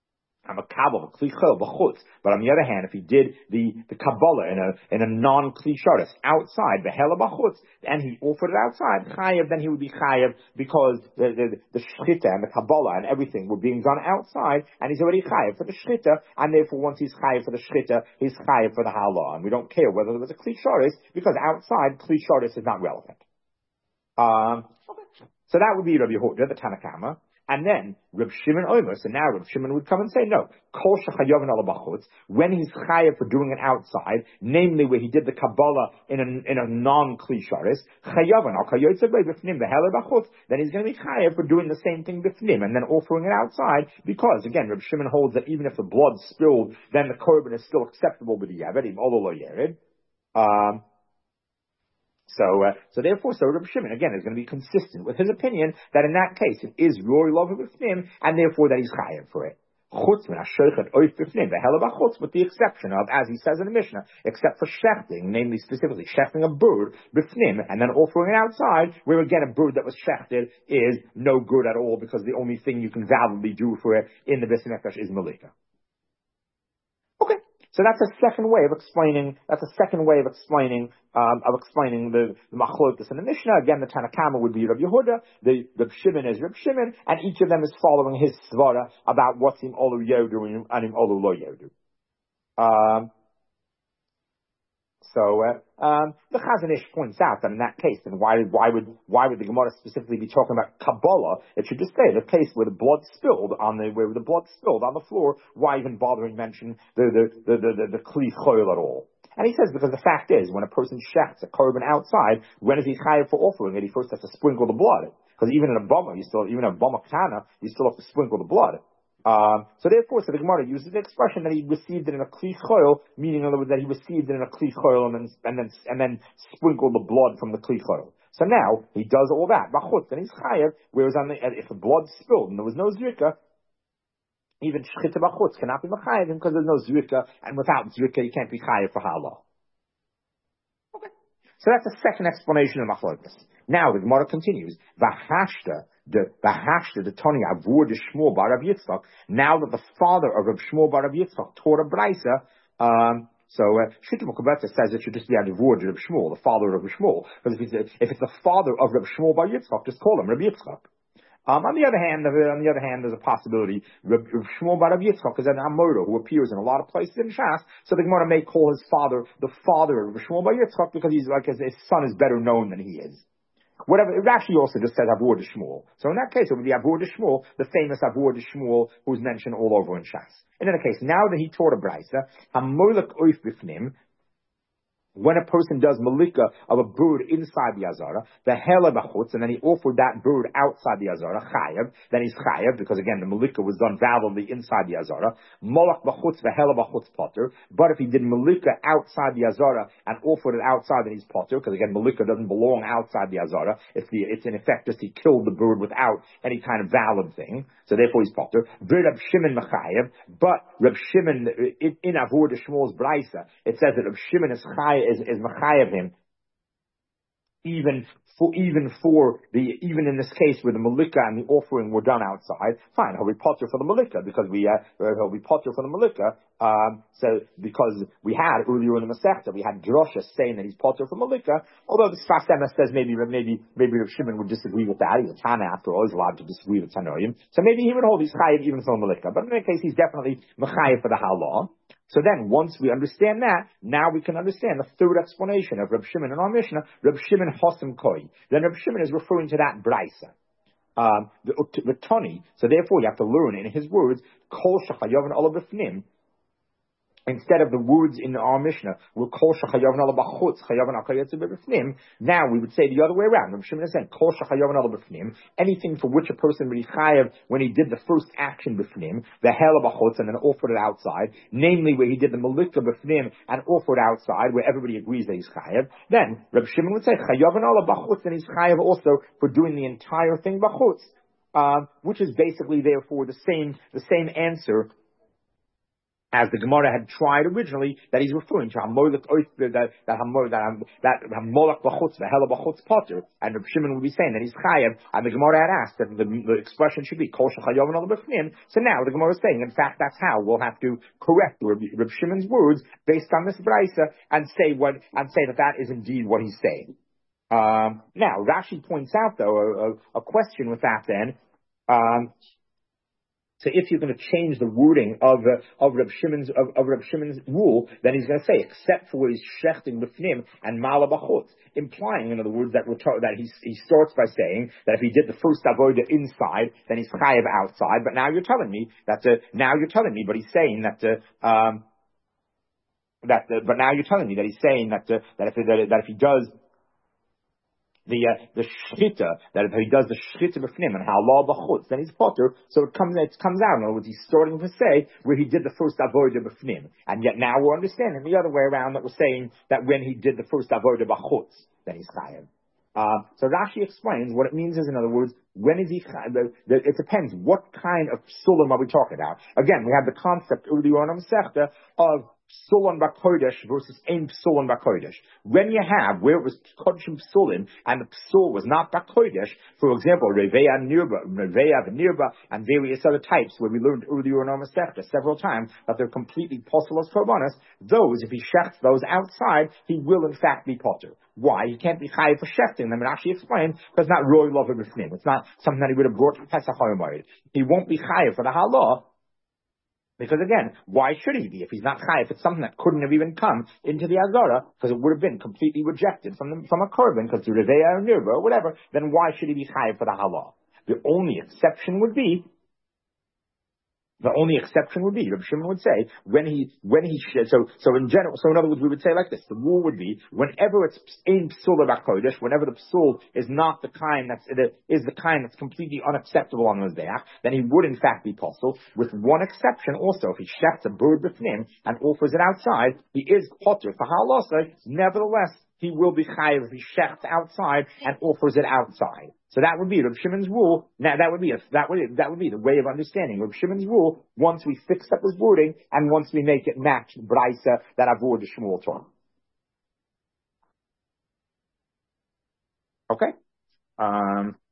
I'm a kabbalah, kli chol, b'chutz. But on the other hand, if he did the, the kabbalah in a, in a non-kli sharis, outside, behela b'chutz, and he offered it outside, chayev, then he would be chayev because the, the, the shchita and the kabbalah and everything were being done outside, and he's already chayev for the shchita, and therefore once he's chayev for the shchita, he's chayev for the halah. And we don't care whether there was a kli sharis, because outside, kli sharis is not relevant. Um, so that would be Rabbi Yehuda, the Tanakama. And then Reb Shimon Omer, so now Reb Shimon would come and say, no, kol shechayovin ala b'chutz, when he's chayav for doing it outside, namely where he did the Kabbalah in a, in a non-kli sharis, chayovin al kayotze b'fnim v'heler b'chutz, then he's going to be chayav for doing the same thing b'fnim and then offering it outside, because again, Reb Shimon holds that even if the blood spilled, then the korban is still acceptable with the yavedim, although lo yered. Um, So, uh, so therefore, so Reb Shimon again is going to be consistent with his opinion that in that case it is roy love with him, and therefore that he's chayav for it. Chutz min hashochet oif b'fnim v'hela b'chutz, with the exception of, as he says in the Mishnah, except for shechting, namely specifically shechting a bird b'fnim and then offering it outside, where again a bird that was shechted is no good at all because the only thing you can validly do for it in the Beis Hamikdash is malika. Okay. So that's a second way of explaining. That's a second way of explaining um, of explaining the, the machlokas in the Mishnah. Again, the Tanakama would be Rabbi Yehuda. The Reb Shimon is Reb Shimon, and each of them is following his svara about what's in olu yodu and in olu lo yodu. Um, So uh, um, the Chazon Ish points out that in that case, then why why would why would the Gemara specifically be talking about Kabbalah? It should just say the case where the blood spilled on the where the blood spilled on the floor. Why even bother to mention the the the the, the, the kli choil at all? And he says because the fact is, when a person shechts a korban outside, when is he chayav for offering it? He first has to sprinkle the blood, because even in a bama, you still even in a bama katana, you still have to sprinkle the blood. Um, so therefore, so the Gemara uses the expression that he received it in a kli choil, meaning in other words that he received it in a kli choil and then and then and then sprinkled the blood from the kli choil. So now he does all that, b'chutz, and he's chayav. Whereas on the, if the blood spilled and there was no zrika, even shchita b'chutz cannot be mechayav because there's no zrika, and without zrika you can't be chayav for halah. Okay, so that's a second explanation of machlokas. Now the Gemara continues, v'hashta. The Bahashta, the Tony Avur de Shmuel bar Rav Yitzchak. Now that the father of Rav Shmuel bar Rav Yitzchak taught a brisa, um, so Shita Mukabetza says it should just be Avur de Rav Shmuel, the father of Rav Shmuel. Because if it's, if it's the father of Rav Shmuel bar Yitzchak, just call him Rav Yitzchak. Um, on the other hand, on the other hand, there's a possibility Rav, Rav Shmuel bar Rav Yitzchak is an Amora who appears in a lot of places in Shas. So the Gemara may call his father the father of Rav Shmuel bar Yitzchak because he's like his, his son is better known than he is. Whatever, it actually also just says Avur de Shmuel. So in that case, it would be Avur de Shmuel, the famous Avur de Shmuel, who's mentioned all over in Shas. In any case, now that he taught a brisa, Hamolek oif bifnim, when a person does malika of a bird inside the azara, the hela b'chutz, and then he offered that bird outside the azara, chayav, then he's chayav, because again, the malika was done validly inside the azara, molach b'chutz, the hela b'chutz potter, but if he did malika outside the azara and offered it outside, then he's potter, because again, malika doesn't belong outside the azara, it's the, it's in effect just he killed the bird without any kind of valid thing, so therefore he's potter. Reb Shimon mechayav, but Reb Shimon, in, in Avur de Shmuel's brisa, it says that Reb Shimon is chayav, is, is mechayev him, even for even for the even in this case where the malika and the offering were done outside. Fine, he'll be potter for the malika because we uh, he'll be potter for the malika. Um, so because we had earlier in the Masechta we had drosha saying that he's potter for malika. Although the Sfas Emes says maybe maybe maybe Rav Shimon would disagree with that. He's a Tana after all. He's allowed to disagree with Tanoim. So maybe he would hold he's chayev even for the malika. But in any case, he's definitely mechayev for the halah. So then, once we understand that, now we can understand the third explanation of Reb Shimon in our Mishnah, Reb Shimon Hosam Koi. Then Reb Shimon is referring to that brisa. Um, the, the Tani. So therefore, you have to learn in his words, Kol Shachayavon Olav B'fnim. Instead of the words in our Mishnah, we're kol shachayavon ala b'chutz, chayavon al kayetze b'fnim. Now we would say the other way around. Reb Shimon is saying kol shachayavon ala b'fnim. Anything for which a person would be chayav when he did the first action b'fnim, the hela b'chutz, and then offered it outside. Namely, where he did the malika b'fnim and offered outside, where everybody agrees that he's chayav. Then Reb Shimon would say chayavon ala b'chutz, and he's chayav also for doing the entire thing b'chutz, um, which is basically therefore the same the same answer as the Gemara had tried originally, that he's referring to Hamolech that that that that Hamolech b'chutz v'hela b'chutz potter, and Reb Shimon would be saying that he's chayav, and the Gemara had asked that the, the expression should be kol shechayov and b'fnim. So now the Gemara is saying, in fact, that's how we'll have to correct Reb, Reb Shimon's words based on this brayso and say what and say that that is indeed what he's saying. Um, now Rashi points out though a, a, a question with that then. Um, So if you're going to change the wording of uh, of Reb Shimon's of, of Reb Shimon's rule, then he's going to say except for where he's shechting b'fnim and mala b'chutz, implying, in other words, that we're to- that he he starts by saying that if he did the first avoda inside, then he's chayav outside. But now you're telling me that uh, now you're telling me, but he's saying that uh, um that uh, but now you're telling me that he's saying that uh, that if that, that if he does the uh, the shchita, that if he does the shchita b'fnim and halal b'chutz, then he's potter. So it comes it comes out. In other words, he's starting to say where he did the first avodah b'fnim, and yet now we're understanding the other way around, that we're saying that when he did the first avodah b'chutz, then he's chayav. Uh, so Rashi explains what it means is, in other words, when is he chayav? The, the, it depends what kind of psulim are we talking about. Again, we have the concept earlier on Masechta of Psulin Bakodesh versus Ein Psulin Bakodesh. When you have where it was Kodshim Psulim and the Psul was not Bakodesh, for example, Reveya Nirba, Reveya Nirba, and various other types where we learned earlier in our Masechta several times that they're completely possible as Korbanos, those, if he shechts those outside, he will in fact be potter. Why? He can't be chayiv for shechting them, and actually explained because it's not roy love of b'fnim. It's not something that he would have brought to Pesach Hayomayid. He won't be chayiv for the halah. Because again, why should he be? If he's not chayav, it's something that couldn't have even come into the Azara, because it would have been completely rejected from the, from a korban, because the Reveya or Nirba or whatever, then why should he be chayav for the halal? The only exception would be, the only exception would be, Reb Shimon would say, when he, when he, so, so in general, so in other words, we would say like this, the rule would be, whenever it's in psul b'kodesh, whenever the psul is not the kind that's, is the kind that's completely unacceptable on the mizbeach, then he would in fact be possible, with one exception also, if he shechts a bird b'fnim and offers it outside, he is potter for halal, nevertheless, he will be chayav if he shechts outside and offers it outside. So that would be Reb Shimon's rule. Now that would be a, that would that would be the way of understanding Reb Shimon's rule. Once we fix up his wording and once we make it match the brayso that Avur the Shmuel taught. Okay. Um.